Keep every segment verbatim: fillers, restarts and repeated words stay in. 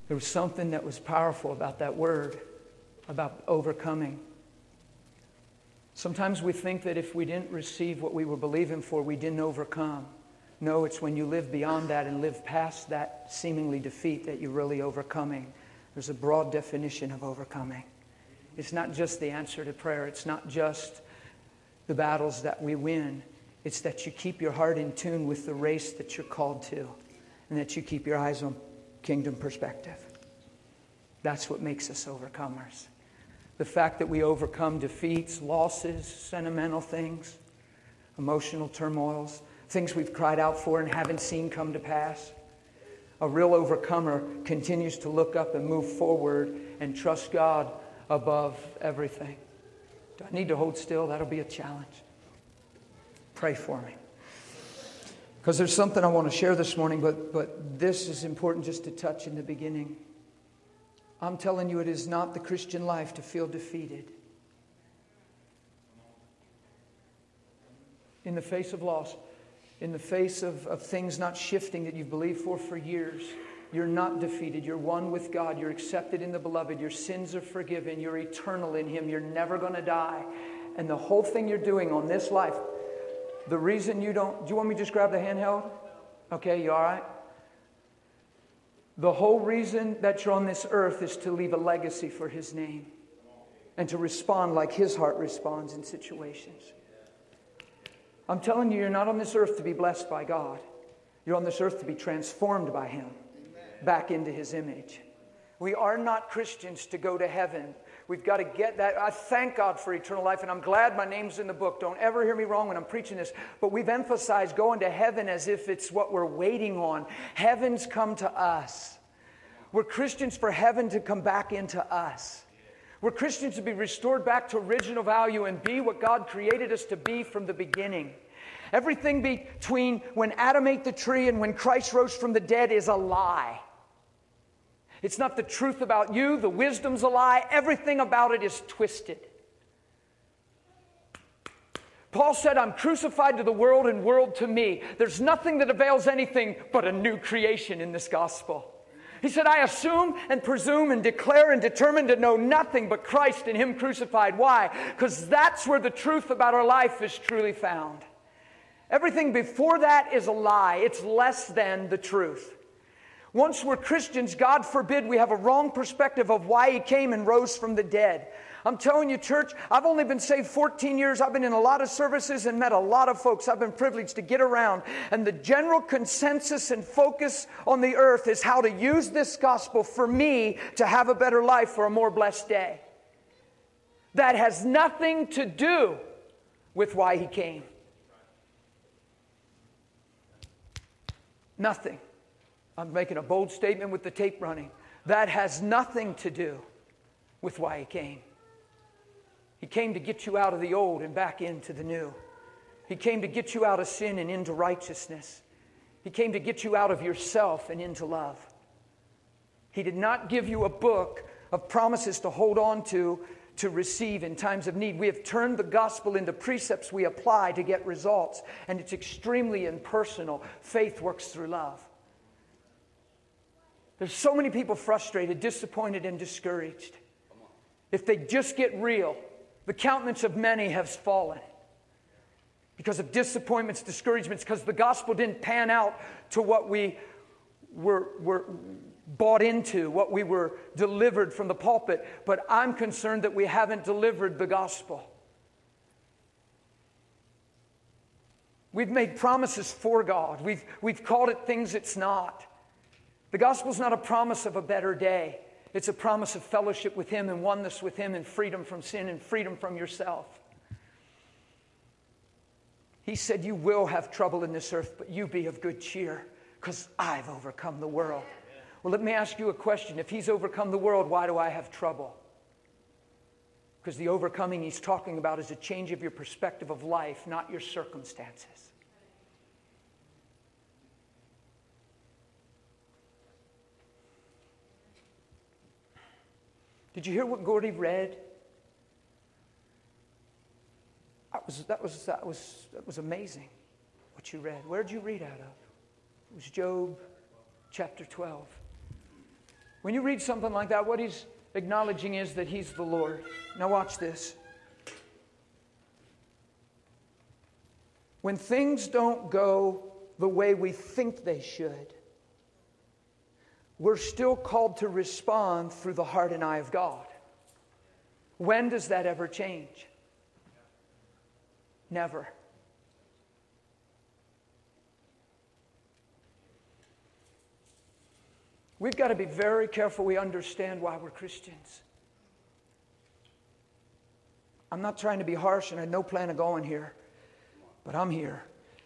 There was something that was powerful about that word, about overcoming. Sometimes we think that if we didn't receive what we were believing for, we didn't overcome. No, it's when you live beyond that and live past that seemingly defeat that you're really overcoming. There's a broad definition of overcoming. It's not just the answer to prayer. It's not just the battles that we win. It's that you keep your heart in tune with the race that you're called to, and that you keep your eyes on kingdom perspective. That's what makes us overcomers. The fact that we overcome defeats, losses, sentimental things, emotional turmoils, things we've cried out for and haven't seen come to pass. A real overcomer continues to look up and move forward and trust God above everything. Do I need to hold still? That'll be a challenge. Pray for me. Because there's something I want to share this morning, but, but this is important just to touch in the beginning. I'm telling you, it is not the Christian life to feel defeated. In the face of loss, in the face of, of things not shifting that you've believed for for years, you're not defeated. You're one with God. You're accepted in the beloved. Your sins are forgiven. You're eternal in Him. You're never going to die. And the whole thing you're doing on this life, the reason you don't... Do you want me to just grab the handheld? Okay, you all right? The whole reason that you're on this earth is to leave a legacy for His name and to respond like His heart responds in situations. I'm telling you, you're not on this earth to be blessed by God. You're on this earth to be transformed by Him back into His image. We are not Christians to go to heaven. We've got to get that. I thank God for eternal life, and I'm glad my name's in the book. Don't ever hear me wrong when I'm preaching this. But we've emphasized going to heaven as if it's what we're waiting on. Heaven's come to us. We're Christians for heaven to come back into us. We're Christians to be restored back to original value and be what God created us to be from the beginning. Everything between when Adam ate the tree and when Christ rose from the dead is a lie. It's not the truth about you. The wisdom's a lie. Everything about it is twisted. Paul said, I'm crucified to the world and world to me. There's nothing that avails anything but a new creation in this gospel. He said, I assume and presume and declare and determine to know nothing but Christ and Him crucified. Why? Because that's where the truth about our life is truly found. Everything before that is a lie. It's less than the truth. Once we're Christians, God forbid we have a wrong perspective of why He came and rose from the dead. I'm telling you, church, I've only been saved fourteen years. I've been in a lot of services and met a lot of folks. I've been privileged to get around. And the general consensus and focus on the earth is how to use this gospel for me to have a better life for a more blessed day. That has nothing to do with why He came. Nothing. I'm making a bold statement with the tape running. That has nothing to do with why He came. He came to get you out of the old and back into the new. He came to get you out of sin and into righteousness. He came to get you out of yourself and into love. He did not give you a book of promises to hold on to, to receive in times of need. We have turned the gospel into precepts we apply to get results. And it's extremely impersonal. Faith works through love. There's so many people frustrated, disappointed, and discouraged. If they just get real, the countenance of many has fallen because of disappointments, discouragements, because the gospel didn't pan out to what we were, were bought into, what we were delivered from the pulpit. But I'm concerned that we haven't delivered the gospel. We've made promises for God. We've, we've called it things it's not. The gospel is not a promise of a better day. It's a promise of fellowship with Him and oneness with Him and freedom from sin and freedom from yourself. He said, you will have trouble in this earth, but you be of good cheer because I've overcome the world. Well, let me ask you a question. If He's overcome the world, why do I have trouble? Because the overcoming He's talking about is a change of your perspective of life, not your circumstances. Did you hear what Gordy read? That was, that was, that was, that was amazing what you read. Where did you read out of? It was Job chapter twelve. When you read something like that, what he's acknowledging is that he's the Lord. Now watch this. When things don't go the way we think they should, we're still called to respond through the heart and eye of God. When does that ever change? Never. We've got to be very careful we understand why we're Christians. I'm not trying to be harsh, and I had no plan of going here, but I'm here.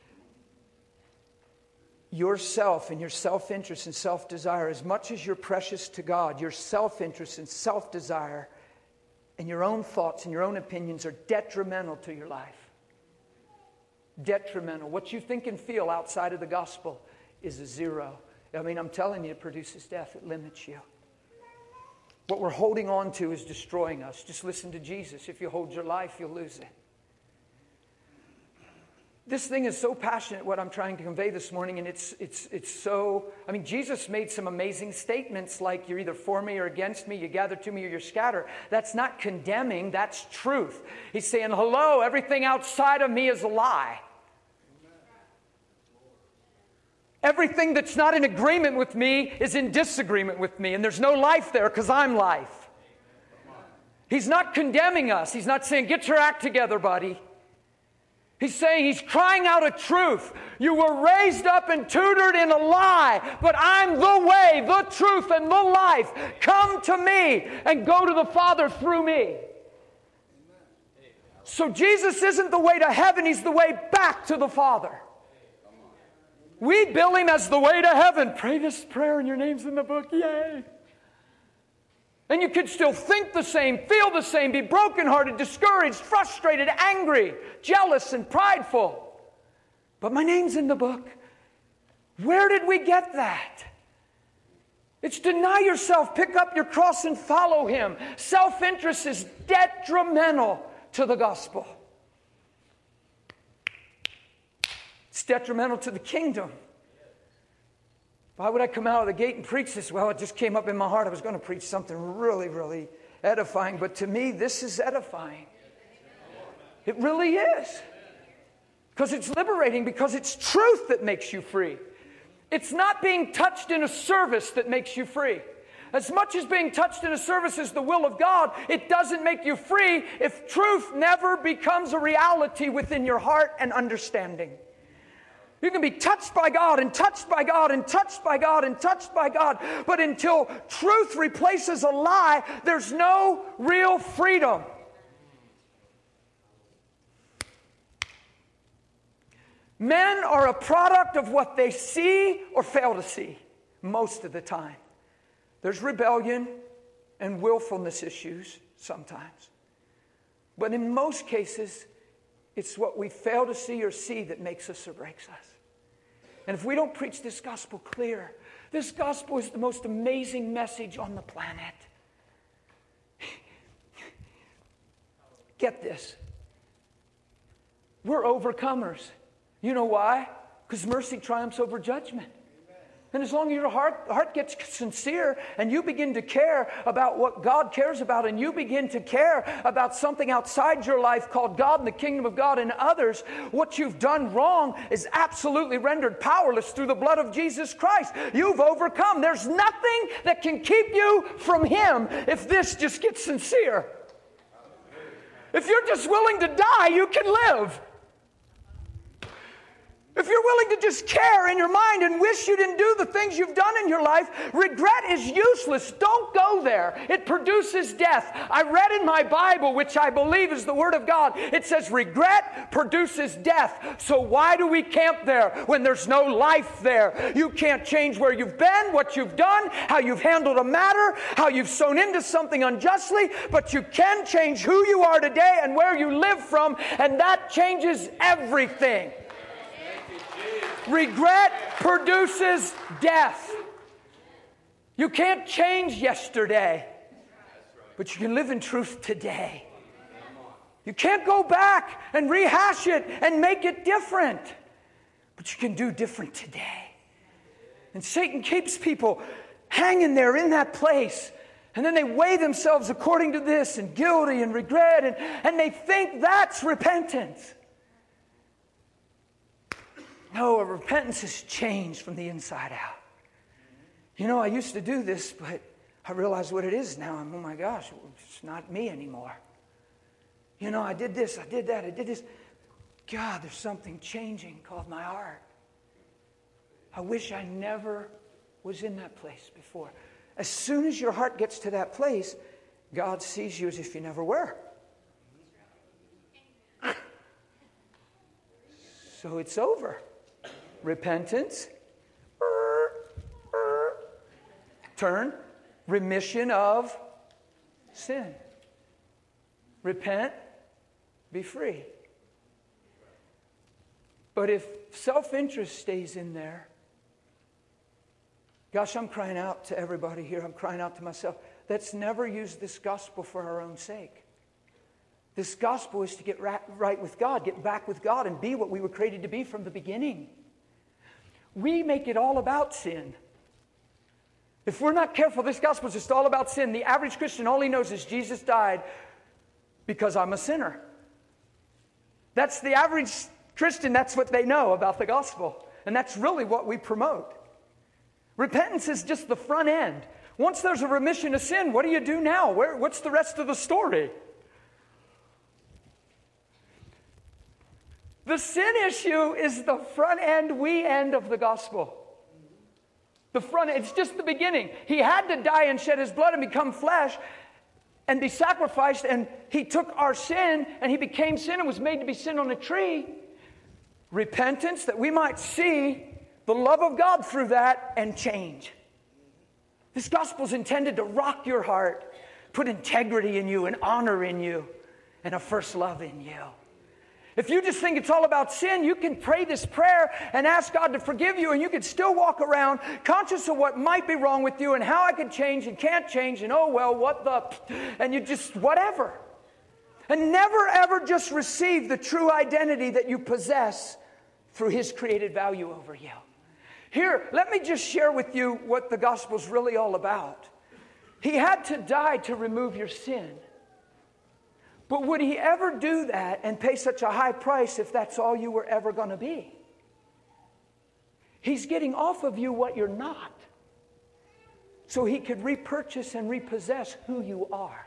Yourself and your self-interest and self-desire, as much as you're precious to God, your self-interest and self-desire and your own thoughts and your own opinions are detrimental to your life. Detrimental. What you think and feel outside of the gospel is a zero. I mean, I'm telling you, it produces death. It limits you. What we're holding on to is destroying us. Just listen to Jesus. If you hold your life, you'll lose it. This thing is so passionate, what I'm trying to convey this morning, and it's it's it's so... I mean, Jesus made some amazing statements like, you're either for me or against me, you gather to me or you scatter. That's not condemning, that's truth. He's saying, hello, everything outside of me is a lie. Everything that's not in agreement with me is in disagreement with me, and there's no life there because I'm life. He's not condemning us. He's not saying, get your act together, buddy. He's saying, he's crying out a truth. You were raised up and tutored in a lie, but I'm the way, the truth, and the life. Come to me and go to the Father through me. So Jesus isn't the way to heaven, he's the way back to the Father. We bill him as the way to heaven. Pray this prayer and your name's in the book. Yay. And you could still think the same, feel the same, be brokenhearted, discouraged, frustrated, angry, jealous, and prideful. But my name's in the book. Where did we get that? It's deny yourself, pick up your cross and follow him. Self-interest is detrimental to the gospel. It's detrimental to the kingdom. Why would I come out of the gate and preach this? Well, it just came up in my heart. I was going to preach something really, really edifying. But to me, this is edifying. It really is. Because it's liberating. Because it's truth that makes you free. It's not being touched in a service that makes you free. As much as being touched in a service is the will of God, it doesn't make you free if truth never becomes a reality within your heart and understanding. You can be touched by God and touched by God and touched by God and touched by God. But until truth replaces a lie, there's no real freedom. Men are a product of what they see or fail to see most of the time. There's rebellion and willfulness issues sometimes. But in most cases, it's what we fail to see or see that makes us or breaks us. And if we don't preach this gospel clear, this gospel is the most amazing message on the planet. Get this. We're overcomers. You know why? Because mercy triumphs over judgment. And as long as your heart, heart gets sincere and you begin to care about what God cares about, and you begin to care about something outside your life called God and the kingdom of God and others, what you've done wrong is absolutely rendered powerless through the blood of Jesus Christ. You've overcome. There's nothing that can keep you from him if this just gets sincere. If you're just willing to die, you can live. If you're willing to just care in your mind and wish you didn't do the things you've done in your life, regret is useless. Don't go there. It produces death. I read in my Bible, which I believe is the Word of God, it says regret produces death. So why do we camp there when there's no life there? You can't change where you've been, what you've done, how you've handled a matter, how you've sown into something unjustly, but you can change who you are today and where you live from, and that changes everything. Regret produces death. You can't change yesterday, but you can live in truth today. You can't go back and rehash it and make it different, but you can do different today. And Satan keeps people hanging there in that place. And then they weigh themselves according to this and guilty and regret. And, and they think that's repentance. No, a repentance is changed from the inside out. You know, I used to do this, but I realize what it is now. I'm, oh my gosh, it's not me anymore. You know, I did this, I did that, I did this. God, there's something changing called my heart. I wish I never was in that place before. As soon as your heart gets to that place, God sees you as if you never were. So it's over. Repentance. Turn. Remission of sin. Repent. Be free. But if self-interest stays in there, gosh, I'm crying out to everybody here. I'm crying out to myself. Let's never use this gospel for our own sake. This gospel is to get right with God, get back with God, and be what we were created to be from the beginning. We make it all about sin. If we're not careful, this gospel is just all about sin. The average Christian, all he knows is Jesus died because I'm a sinner. That's the average Christian, that's what they know about the gospel. And that's really what we promote. Repentance is just the front end. Once there's a remission of sin, what do you do now? Where, what's the rest of the story? The sin issue is the front end, we end of the gospel. The front, it's just the beginning. He had to die and shed his blood and become flesh and be sacrificed, and he took our sin and he became sin and was made to be sin on a tree. Repentance, that we might see the love of God through that and change. This gospel is intended to rock your heart, put integrity in you and honor in you and a first love in you. If you just think it's all about sin, you can pray this prayer and ask God to forgive you, and you can still walk around conscious of what might be wrong with you and how I could change and can't change, and oh well, what the, and you just whatever. And never ever just receive the true identity that you possess through His created value over you. Here, let me just share with you what the gospel's really all about. He had to die to remove your sin. But would He ever do that and pay such a high price if that's all you were ever going to be? He's getting off of you what you're not, so He could repurchase and repossess who you are.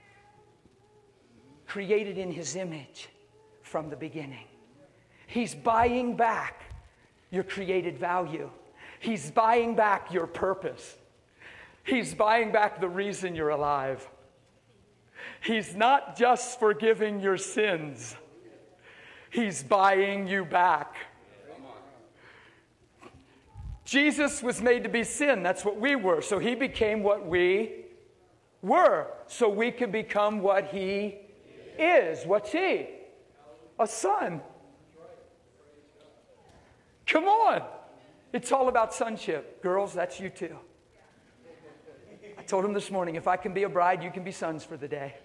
Created in His image from the beginning. He's buying back your created value. He's buying back your purpose. He's buying back the reason you're alive. He's not just forgiving your sins. He's buying you back. Jesus was made to be sin. That's what we were. So He became what we were. So we can become what He is. What's He? A son. Come on. It's all about sonship. Girls, that's you too. I told him this morning, if I can be a bride, you can be sons for the day.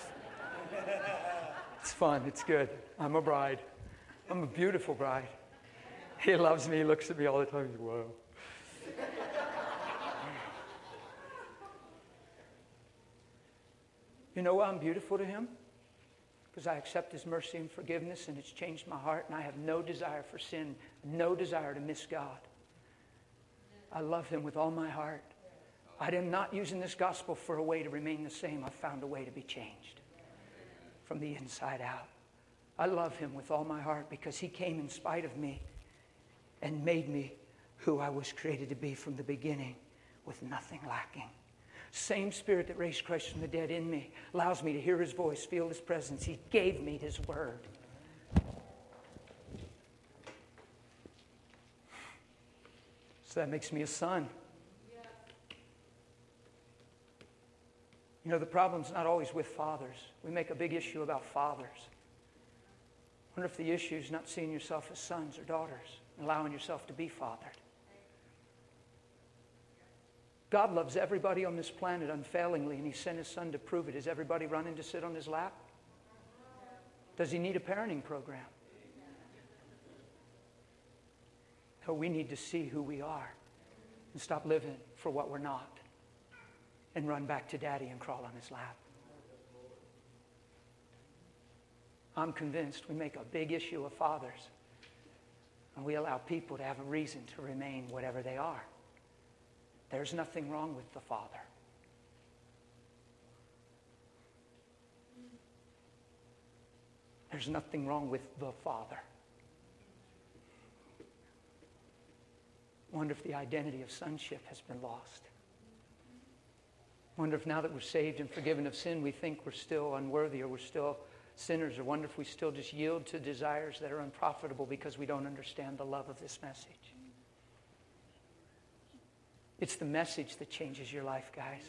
It's fun. It's good. I'm a bride. I'm a beautiful bride. He loves me. He looks at me all the time. He's, whoa. You know why I'm beautiful to Him? Because I accept His mercy and forgiveness, and it's changed my heart, and I have no desire for sin, no desire to miss God. I love Him with all my heart. I am not using this gospel for a way to remain the same. I've found a way to be changed from the inside out. I love Him with all my heart because He came in spite of me and made me who I was created to be from the beginning with nothing lacking. Same Spirit that raised Christ from the dead in me allows me to hear His voice, feel His presence. He gave me His word. So that makes me a son. You know, the problem's not always with fathers. We make a big issue about fathers. I wonder if the issue is not seeing yourself as sons or daughters and allowing yourself to be fathered. God loves everybody on this planet unfailingly, and He sent His Son to prove it. Is everybody running to sit on His lap? Does He need a parenting program? No, we need to see who we are and stop living for what we're not and run back to Daddy and crawl on his lap. I'm convinced we make a big issue of fathers, and we allow people to have a reason to remain whatever they are. There's nothing wrong with the father. There's nothing wrong with the father. Wonder if the identity of sonship has been lost. Wonder if now that we're saved and forgiven of sin, we think we're still unworthy or we're still sinners, or wonder if we still just yield to desires that are unprofitable because we don't understand the love of this message. It's the message that changes your life, guys.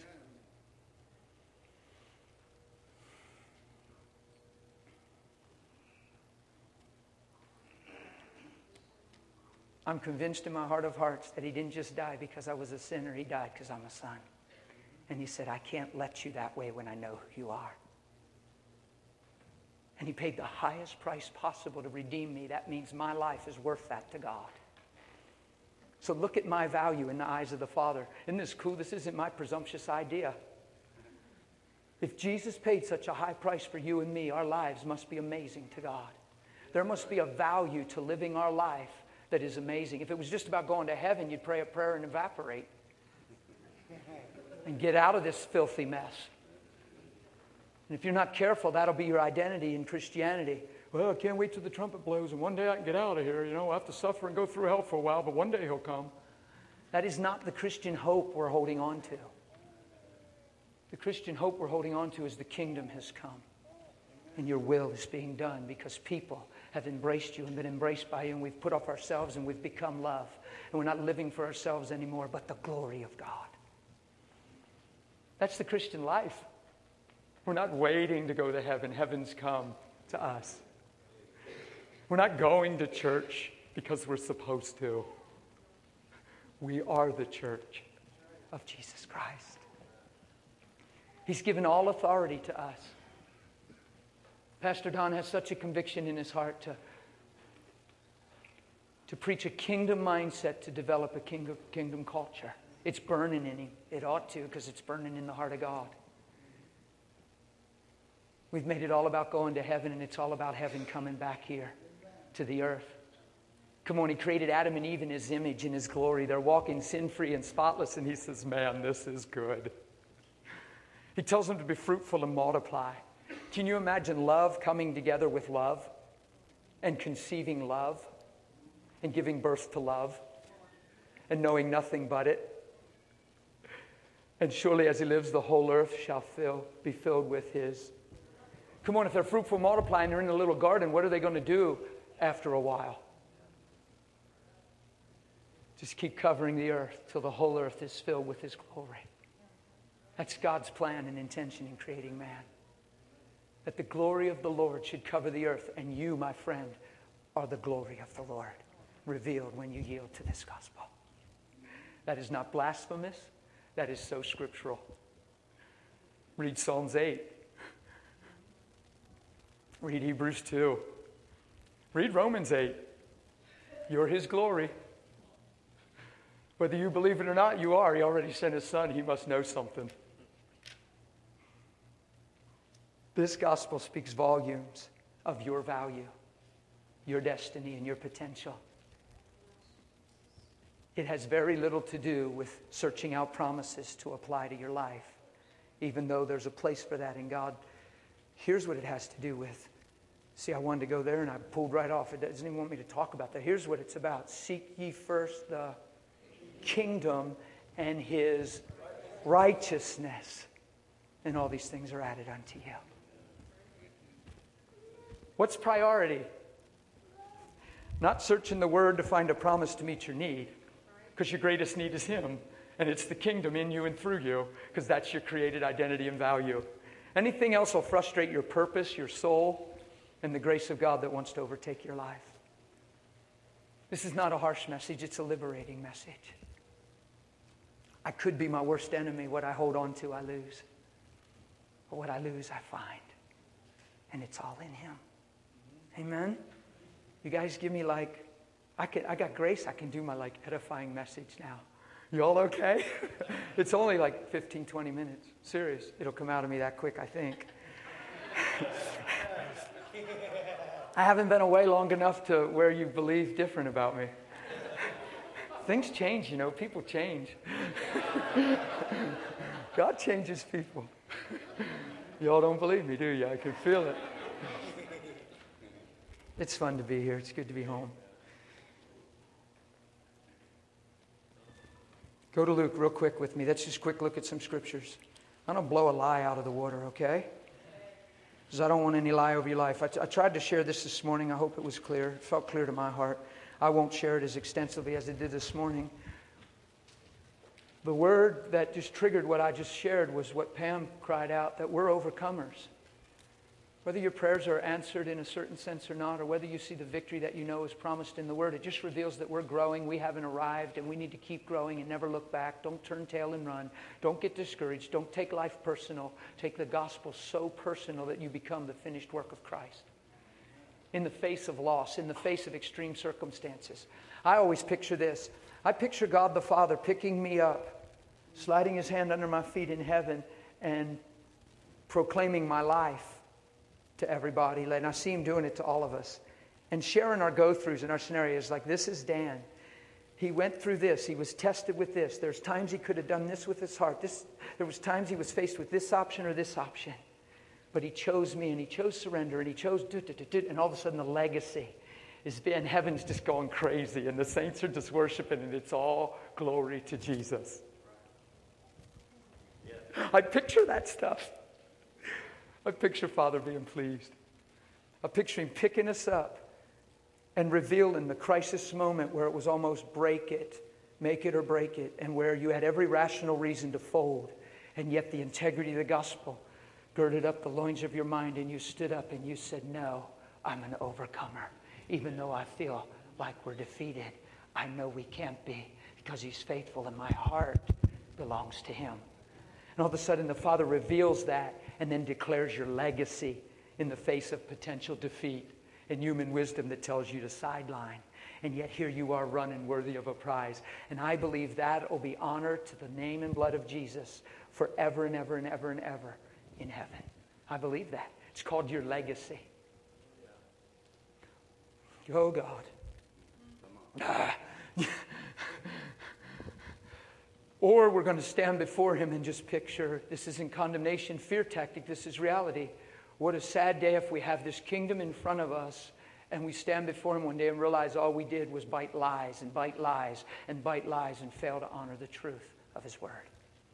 I'm convinced in my heart of hearts that he didn't just die because I was a sinner. He died because I'm a son. And he said, I can't let you that way when I know who you are. And he paid the highest price possible to redeem me. That means my life is worth that to God. So look at my value in the eyes of the Father. Isn't this cool? This isn't my presumptuous idea. If Jesus paid such a high price for you and me, our lives must be amazing to God. There must be a value to living our life that is amazing. If it was just about going to heaven, you'd pray a prayer and evaporate and get out of this filthy mess. And if you're not careful, that'll be your identity in Christianity. Well, I can't wait till the trumpet blows and one day I can get out of here. You know, I have to suffer and go through hell for a while, but one day he'll come. That is not the Christian hope we're holding on to. The Christian hope we're holding on to is the kingdom has come and your will is being done because people have embraced you and been embraced by you, and we've put off ourselves and we've become love. And we're not living for ourselves anymore, but the glory of God. That's the Christian life. We're not waiting to go to heaven. Heaven's come to us. We're not going to church because we're supposed to. We are the church of Jesus Christ. He's given all authority to us. Pastor Don has such a conviction in his heart to, to preach a kingdom mindset, to develop a kingdom, kingdom culture. It's burning in him. It ought to, because it's burning in the heart of God. We've made it all about going to heaven, and it's all about heaven coming back here to the earth. Come on, he created Adam and Eve in his image, in his glory. They're walking sin-free and spotless, and he says, man, this is good. He tells them to be fruitful and multiply. Can you imagine love coming together with love and conceiving love and giving birth to love and knowing nothing but it? And surely as he lives, the whole earth shall fill, be filled with his. Come on, if they're fruitful, multiplying, they're in a little garden, what are they going to do after a while? Just keep covering the earth till the whole earth is filled with his glory. That's God's plan and intention in creating man. That the glory of the Lord should cover the earth, and you, my friend, are the glory of the Lord, revealed when you yield to this gospel. That is not blasphemous. That is so scriptural. Read Psalms eight. Read Hebrews two. Read Romans eight. You're his glory. Whether you believe it or not, you are. He already sent his son. He must know something. This gospel speaks volumes of your value, your destiny, and your potential. It has very little to do with searching out promises to apply to your life, even though there's a place for that in God. Here's what it has to do with. See, I wanted to go there and I pulled right off. It doesn't even want me to talk about that. Here's what it's about. Seek ye first the kingdom and his righteousness, and all these things are added unto you. What's priority? Not searching the Word to find a promise to meet your need, because your greatest need is him, and it's the kingdom in you and through you, because that's your created identity and value. Anything else will frustrate your purpose, your soul, and the grace of God that wants to overtake your life. This is not a harsh message, it's a liberating message. I could be my worst enemy. What I hold on to, I lose. But what I lose, I find. And it's all in him. Amen? You guys give me like, I can, I got grace. I can do my like edifying message now. Y'all okay? It's only like fifteen, twenty minutes. Serious. It'll come out of me that quick, I think. I haven't been away long enough to where you believe different about me. Things change, you know. People change. God changes people. Y'all don't believe me, do you? I can feel it. It's fun to be here. It's good to be home. Go to Luke real quick with me. Let's just quick look at some scriptures. I'm going to blow a lie out of the water, okay? Because I don't want any lie over your life. I, t- I tried to share this this morning. I hope it was clear. It felt clear to my heart. I won't share it as extensively as I did this morning. The word that just triggered what I just shared was what Pam cried out, that we're overcomers. Whether your prayers are answered in a certain sense or not, or whether you see the victory that you know is promised in the Word, it just reveals that we're growing, we haven't arrived, and we need to keep growing and never look back. Don't turn tail and run. Don't get discouraged. Don't take life personal. Take the gospel so personal that you become the finished work of Christ. In the face of loss, in the face of extreme circumstances. I always picture this. I picture God the Father picking me up, sliding His hand under my feet in heaven, and proclaiming my life to everybody. And I see Him doing it to all of us. And sharing our go-throughs and our scenarios. Like, this is Dan. He went through this. He was tested with this. There's times he could have done this with his heart. This, there was times he was faced with this option or this option. But he chose me, and he chose surrender, and he chose do, do, do, do, and all of a sudden the legacy is being, heaven's just going crazy, and the saints are just worshiping, and it's all glory to Jesus. Yeah. I picture that stuff. I picture Father being pleased. I picture Him picking us up and revealing the crisis moment where it was almost break it, make it or break it, and where you had every rational reason to fold, and yet the integrity of the gospel girded up the loins of your mind, and you stood up and you said, no, I'm an overcomer. Even though I feel like we're defeated, I know we can't be, because He's faithful and my heart belongs to Him. And all of a sudden the Father reveals that and then declares your legacy in the face of potential defeat and human wisdom that tells you to sideline. And yet here you are running worthy of a prize. And I believe that will be honor to the name and blood of Jesus forever and ever and ever and ever in heaven. I believe that. It's called your legacy. Oh, God. Ah. Or we're going to stand before Him and just picture, this isn't condemnation, fear tactic, this is reality. What a sad day if we have this kingdom in front of us and we stand before Him one day and realize all we did was bite lies and bite lies and bite lies and fail to honor the truth of His Word.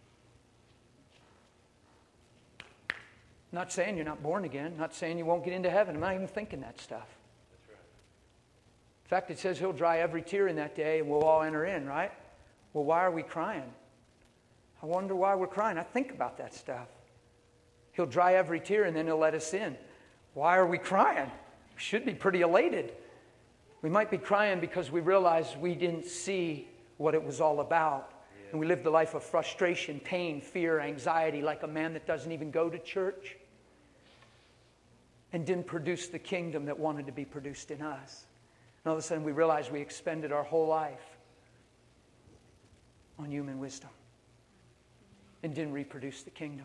I'm not saying you're not born again. I'm not saying you won't get into heaven. I'm not even thinking that stuff. That's right. In fact, it says He'll dry every tear in that day and we'll all enter in, right? Well, why are we crying? I wonder why we're crying. I think about that stuff. He'll dry every tear and then He'll let us in. Why are we crying? We should be pretty elated. We might be crying because we realize we didn't see what it was all about. Yeah. And we lived a life of frustration, pain, fear, anxiety, like a man that doesn't even go to church and didn't produce the kingdom that wanted to be produced in us. And all of a sudden we realize we expended our whole life on human wisdom and didn't reproduce the kingdom.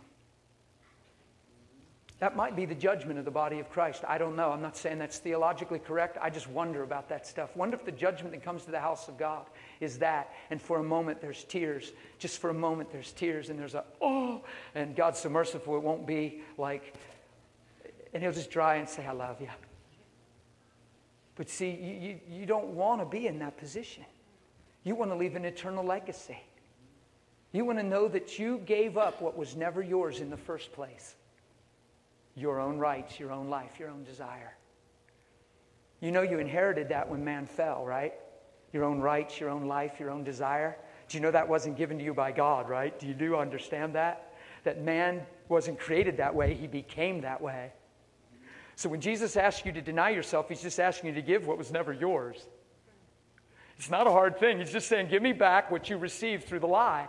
That might be the judgment of the body of Christ. I don't know. I'm not saying that's theologically correct. I just wonder about that stuff. Wonder if the judgment that comes to the house of God is that. And for a moment there's tears. Just for a moment there's tears and there's a, oh, and God's so merciful it won't be like, and He'll just dry and say, I love you. But see, you, you, you don't want to be in that position. You want to leave an eternal legacy. You want to know that you gave up what was never yours in the first place. Your own rights, your own life, your own desire. You know you inherited that when man fell, right? Your own rights, your own life, your own desire. Do you know that wasn't given to you by God, right? Do you do understand that? That man wasn't created that way, he became that way. So when Jesus asks you to deny yourself, He's just asking you to give what was never yours. It's not a hard thing. He's just saying, give me back what you received through the lie.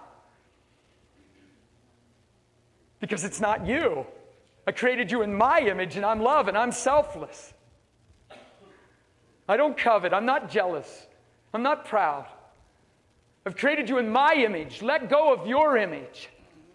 Because it's not you. I created you in my image, and I'm love, and I'm selfless. I don't covet. I'm not jealous. I'm not proud. I've created you in my image. Let go of your image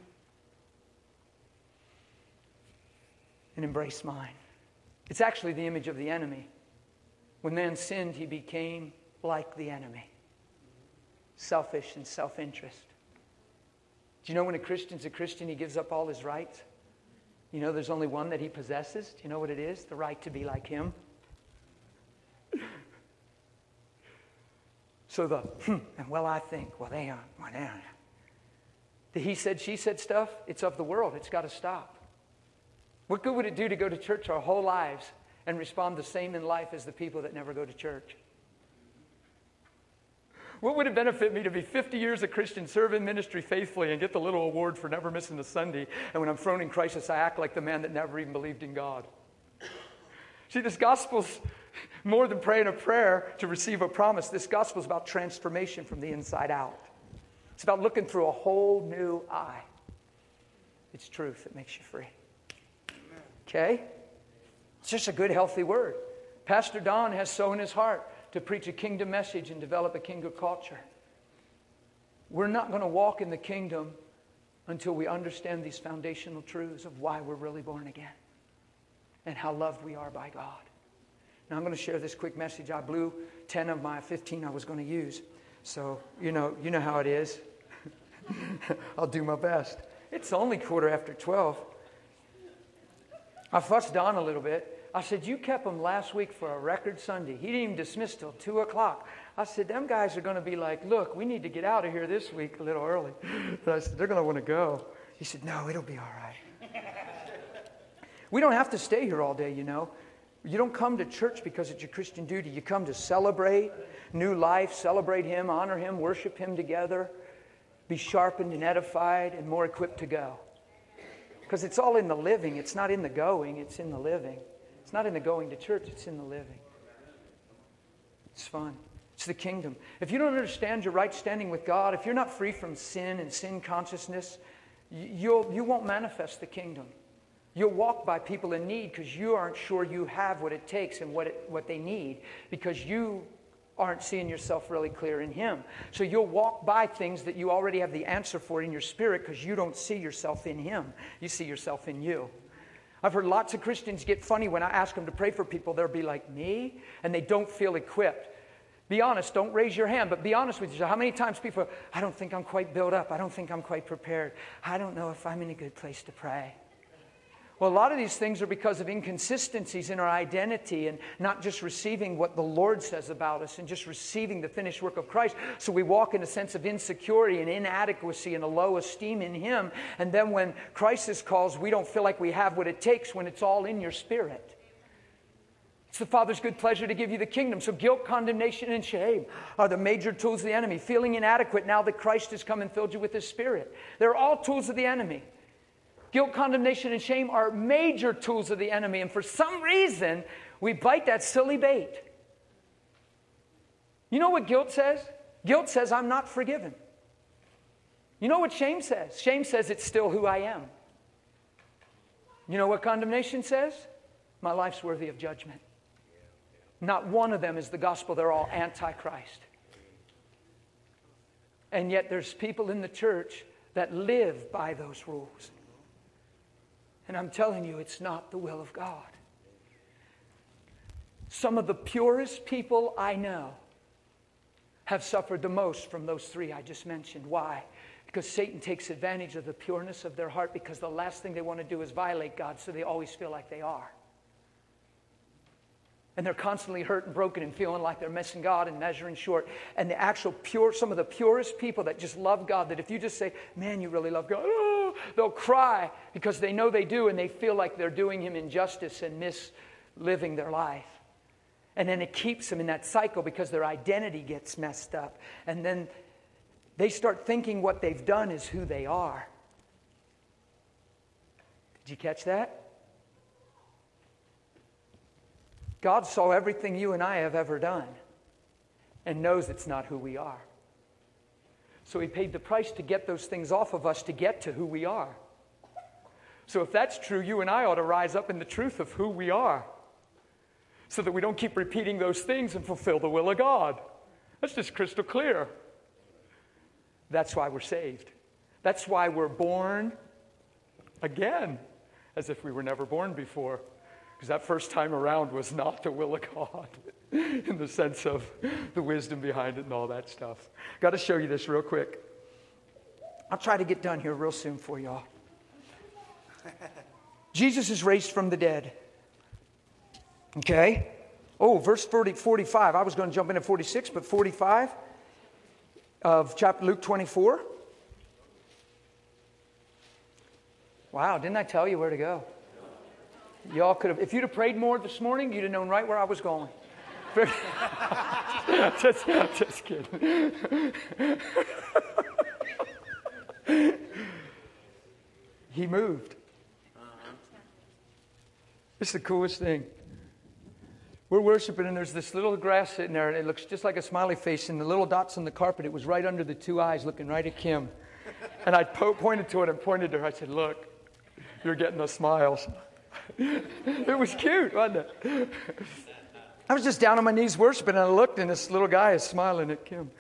and embrace mine. It's actually the image of the enemy. When man sinned, he became like the enemy. Selfish and self-interest. Do you know when a Christian's a Christian, he gives up all his rights? You know there's only one that he possesses? Do you know what it is? The right to be like him. So the, hmm, and well, I think, well, they aren't, well, they aren't. The he said, she said stuff, it's of the world. It's got to stop. What good would it do to go to church our whole lives and respond the same in life as the people that never go to church? What would it benefit me to be fifty years a Christian, serve in ministry faithfully, and get the little award for never missing a Sunday, and when I'm thrown in crisis, I act like the man that never even believed in God? See, this gospel's more than praying a prayer to receive a promise. This gospel is about transformation from the inside out. It's about looking through a whole new eye. It's truth that makes you free. Okay? It's just a good, healthy word. Pastor Don has so in his heart to preach a kingdom message and develop a kingdom culture. We're not going to walk in the kingdom until we understand these foundational truths of why we're really born again and how loved we are by God. Now I'm going to share this quick message. I blew ten of my fifteen I was going to use. So, you know, you know how it is. I'll do my best. It's only quarter after twelve. I fussed Don a little bit. I said, you kept him last week for a record Sunday. He didn't even dismiss till two o'clock. I said, them guys are going to be like, look, we need to get out of here this week a little early. And I said, they're going to want to go. He said, no, it'll be all right. We don't have to stay here all day, you know. You don't come to church because it's your Christian duty. You come to celebrate new life, celebrate Him, honor Him, worship Him together, be sharpened and edified and more equipped to go. Because it's all in the living. It's not in the going. It's in the living. It's not in the going to church. It's in the living. It's fun. It's the kingdom. If you don't understand your right standing with God, if you're not free from sin and sin consciousness, you'll, you won't manifest the kingdom. You'll walk by people in need because you aren't sure you have what it takes and what, it, what they need because you aren't seeing yourself really clear in Him. So you'll walk by things that you already have the answer for in your spirit because you don't see yourself in Him. You see yourself in you. I've heard lots of Christians get funny when I ask them to pray for people. They'll be like, me? And they don't feel equipped. Be honest. Don't raise your hand, but be honest with yourself. How many times people, I don't think I'm quite built up. I don't think I'm quite prepared. I don't know if I'm in a good place to pray. Well, a lot of these things are because of inconsistencies in our identity and not just receiving what the Lord says about us and just receiving the finished work of Christ. So we walk in a sense of insecurity and inadequacy and a low esteem in Him. And then when crisis calls, we don't feel like we have what it takes when it's all in your spirit. It's the Father's good pleasure to give you the kingdom. So guilt, condemnation, and shame are the major tools of the enemy. Feeling inadequate now that Christ has come and filled you with His Spirit. They're all tools of the enemy. Guilt, condemnation, and shame are major tools of the enemy. And for some reason, we bite that silly bait. You know what guilt says? Guilt says, I'm not forgiven. You know what shame says? Shame says, it's still who I am. You know what condemnation says? My life's worthy of judgment. Not one of them is the gospel. They're all anti-Christ. And yet there's people in the church that live by those rules. And I'm telling you, it's not the will of God. Some of the purest people I know have suffered the most from those three I just mentioned. Why? Because Satan takes advantage of the pureness of their heart because the last thing they want to do is violate God, so they always feel like they are. And they're constantly hurt and broken and feeling like they're missing God and measuring short. And the actual pure, some of the purest people that just love God, that if you just say, man, you really love God, oh, they'll cry because they know they do and they feel like they're doing Him injustice and misliving their life. And then it keeps them in that cycle because their identity gets messed up. And then they start thinking what they've done is who they are. Did you catch that? God saw everything you and I have ever done and knows it's not who we are. So He paid the price to get those things off of us to get to who we are. So if that's true, you and I ought to rise up in the truth of who we are so that we don't keep repeating those things and fulfill the will of God. That's just crystal clear. That's why we're saved. That's why we're born again, as if we were never born before. Because that first time around was not the will of God in the sense of the wisdom behind it and all that stuff. Got to show you this real quick. I'll try to get done here real soon for y'all. Jesus is raised from the dead. Okay? Oh, verse forty, forty-five. I was going to jump in at forty-six, but forty-five of chapter Luke twenty-four. Wow, didn't I tell you where to go? Y'all could have, if you'd have prayed more this morning, you'd have known right where I was going. just, just kidding. He moved. It's the coolest thing. We're worshiping, and there's this little grass sitting there, and it looks just like a smiley face, and the little dots on the carpet, it was right under the two eyes looking right at Kim. And I po- pointed to it and pointed to her. I said, look, you're getting the smiles. It was cute, wasn't it? I was just down on my knees worshiping, and I looked, and this little guy is smiling at Kim.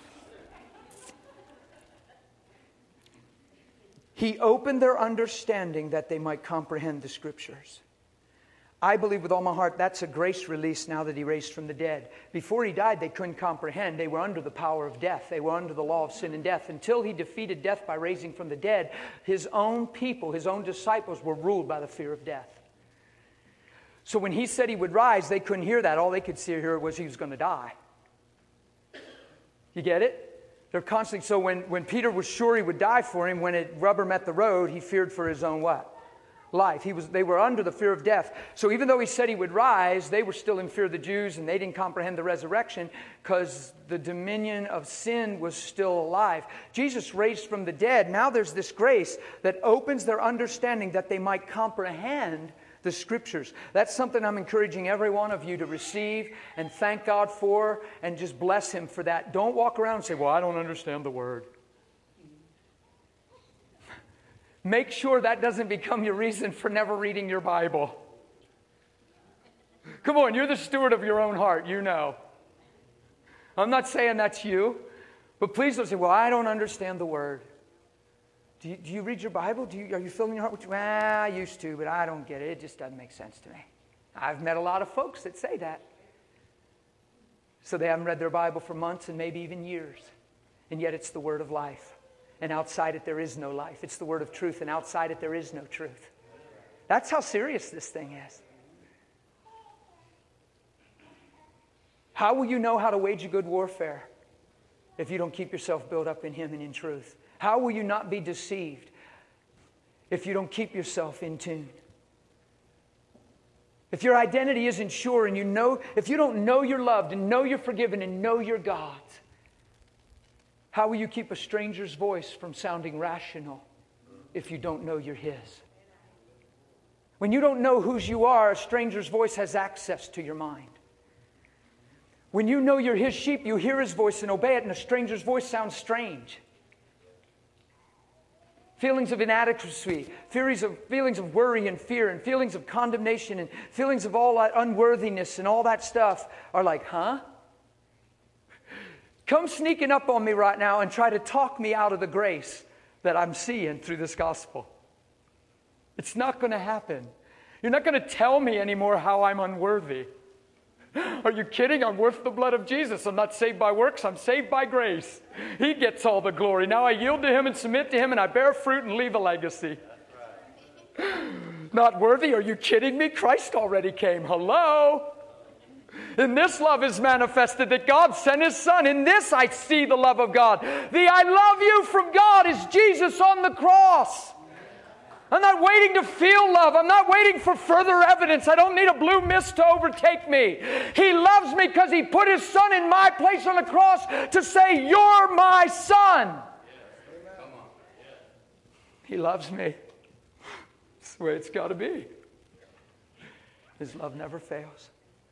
He opened their understanding that they might comprehend the Scriptures. I believe with all my heart that's a grace release now that he raised from the dead. Before he died, they couldn't comprehend. They were under the power of death. They were under the law of sin and death. Until he defeated death by raising from the dead, his own people, his own disciples were ruled by the fear of death. So when he said he would rise, they couldn't hear that. All they could see or hear was he was going to die. You get it? They're constantly, so when, when Peter was sure he would die for him, when it rubber met the road, he feared for his own what? Life. He was, they were under the fear of death. So even though he said he would rise, they were still in fear of the Jews, and they didn't comprehend the resurrection because the dominion of sin was still alive. Jesus raised from the dead. Now there's this grace that opens their understanding that they might comprehend the Scriptures. That's something I'm encouraging every one of you to receive and thank God for and just bless Him for that. Don't walk around and say, well, I don't understand the Word. Make sure that doesn't become your reason for never reading your Bible. Come on, you're the steward of your own heart, you know. I'm not saying that's you, but please don't say, well, I don't understand the Word. Do you, do you read your Bible? Do you, are you filling your heart with, well, I used to, but I don't get it. It just doesn't make sense to me. I've met a lot of folks that say that. So they haven't read their Bible for months and maybe even years. And yet it's the Word of life. And outside it, there is no life. It's the word of truth, and outside it, there is no truth. That's how serious this thing is. How will you know how to wage a good warfare if you don't keep yourself built up in Him and in truth? How will you not be deceived if you don't keep yourself in tune? If your identity isn't sure and you know, if you don't know you're loved and know you're forgiven and know you're God's, how will you keep a stranger's voice from sounding rational if you don't know you're His? When you don't know whose you are, a stranger's voice has access to your mind. When you know you're His sheep, you hear His voice and obey it, and a stranger's voice sounds strange. Feelings of inadequacy, feelings of, feelings of worry and fear, and feelings of condemnation, and feelings of all that unworthiness and all that stuff are like, huh? Come sneaking up on me right now and try to talk me out of the grace that I'm seeing through this gospel. It's not going to happen. You're not going to tell me anymore how I'm unworthy. Are you kidding? I'm worth the blood of Jesus. I'm not saved by works. I'm saved by grace. He gets all the glory. Now I yield to Him and submit to Him, and I bear fruit and leave a legacy. Not worthy? Are you kidding me? Christ already came. Hello? In this love is manifested that God sent His Son. In this I see the love of God. The I love you from God is Jesus on the cross. I'm not waiting to feel love. I'm not waiting for further evidence. I don't need a blue mist to overtake me. He loves me because He put His Son in my place on the cross to say, you're my Son. He loves me. It's the way it's got to be. His love never fails.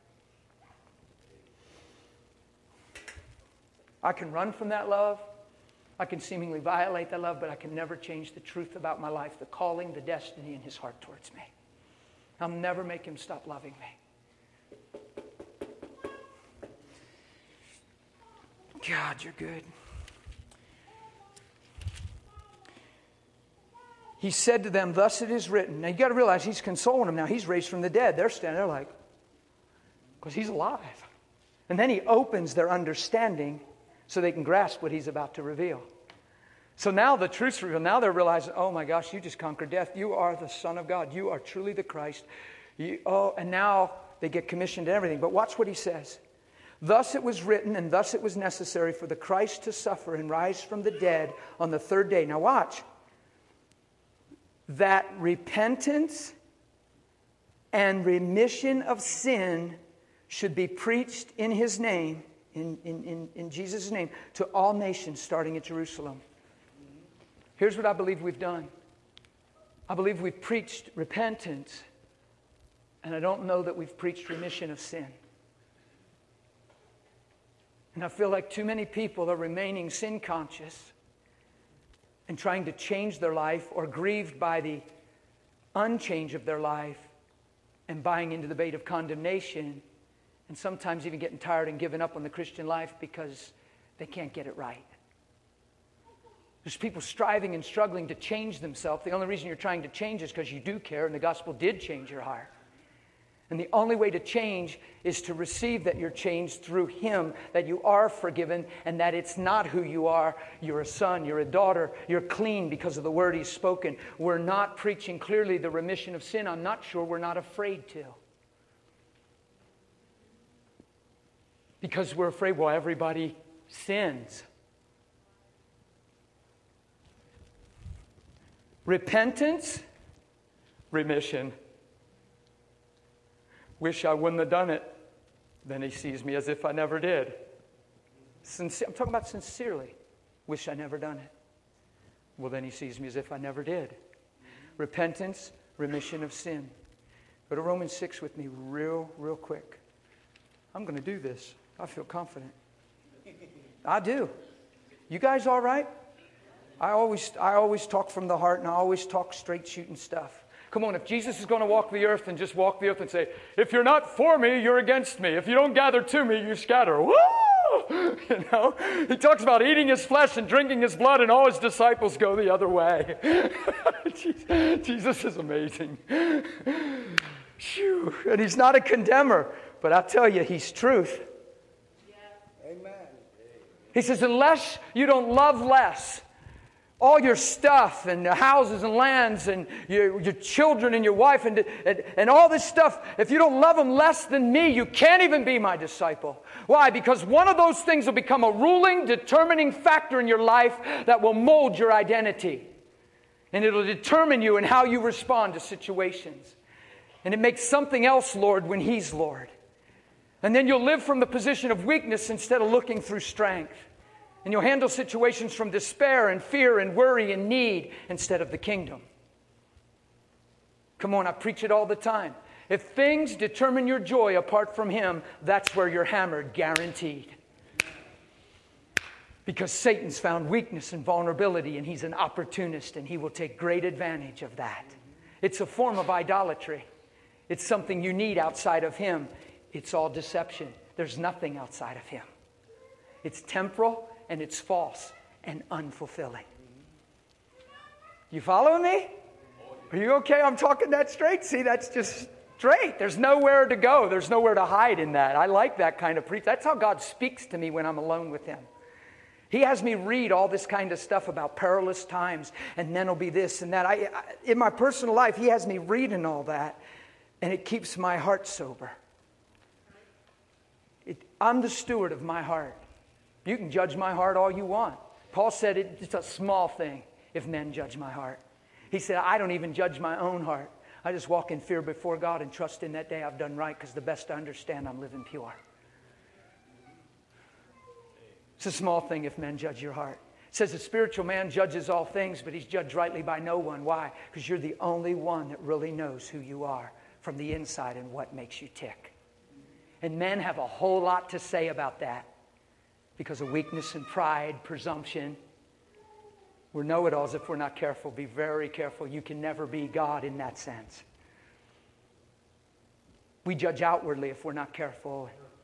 I can run from that love. I can seemingly violate that love, but I can never change the truth about my life, the calling, the destiny in His heart towards me. I'll never make Him stop loving me. God, you're good. He said to them, thus it is written. Now you got to realize he's consoling them now. He's raised from the dead. They're standing there like, because he's alive. And then he opens their understanding so they can grasp what he's about to reveal. So now the truth's revealed. Now they're realizing, oh my gosh, you just conquered death. You are the Son of God. You are truly the Christ. You, oh, and now they get commissioned and everything. But watch what he says. Thus it was written, and thus it was necessary for the Christ to suffer and rise from the dead on the third day. Now watch. That repentance and remission of sin should be preached in his name, in, in, in, in Jesus' name, to all nations starting at Jerusalem. Here's what I believe we've done. I believe we've preached repentance, and I don't know that we've preached remission of sin. And I feel like too many people are remaining sin conscious and trying to change their life, or grieved by the unchange of their life and buying into the bait of condemnation, and sometimes even getting tired and giving up on the Christian life because they can't get it right. There's people striving and struggling to change themselves. The only reason you're trying to change is because you do care, and the gospel did change your heart. And the only way to change is to receive that you're changed through him, that you are forgiven, and that it's not who you are. You're a son, you're a daughter, you're clean because of the word he's spoken. We're not preaching clearly the remission of sin. I'm not sure we're not afraid to. Because we're afraid, well, everybody sins. Repentance, remission. Wish I wouldn't have done it. Then he sees me as if I never did. Sincer- I'm talking about sincerely. Wish I never done it. Well, then he sees me as if I never did. Repentance, remission of sin. Go to Romans six with me real, real quick. I'm going to do this. I feel confident. I do. You guys all right? I always, I always talk from the heart, and I always talk straight shooting stuff. Come on, if Jesus is going to walk the earth, and just walk the earth and say, if you're not for me, you're against me. If you don't gather to me, you scatter. Woo! You know, he talks about eating his flesh and drinking his blood, and all his disciples go the other way. Jesus is amazing. Phew. And he's not a condemner, but I tell you, he's truth. Amen. He says, unless you don't love less, all your stuff and the houses and lands and your, your children and your wife and, and, and all this stuff, if you don't love them less than me, you can't even be my disciple. Why? Because one of those things will become a ruling, determining factor in your life that will mold your identity. And it'll determine you and how you respond to situations. And it makes something else Lord when he's Lord. And then you'll live from the position of weakness instead of looking through strength. And you'll handle situations from despair and fear and worry and need instead of the kingdom. Come on, I preach it all the time. If things determine your joy apart from him, that's where you're hammered, guaranteed. Because Satan's found weakness and vulnerability, and he's an opportunist, and he will take great advantage of that. It's a form of idolatry. It's something you need outside of him. It's all deception. There's nothing outside of him. It's temporal, and it's false and unfulfilling. You following me? Are you okay? I'm talking that straight. See, that's just straight. There's nowhere to go. There's nowhere to hide in that. I like that kind of preach. That's how God speaks to me when I'm alone with him. He has me read all this kind of stuff about perilous times, and then it'll be this and that. I, I, in my personal life, he has me reading all that, and it keeps my heart sober. It, I'm the steward of my heart. You can judge my heart all you want. Paul said it, it's a small thing if men judge my heart. He said, I don't even judge my own heart. I just walk in fear before God and trust in that day I've done right, because the best I understand, I'm living pure. It's a small thing if men judge your heart. It says the spiritual man judges all things, but he's judged rightly by no one. Why? Because you're the only one that really knows who you are from the inside and what makes you tick. And men have a whole lot to say about that. Because of weakness and pride, presumption. We're know-it-alls if we're not careful. Be very careful. You can never be God in that sense. We judge outwardly if we're not careful.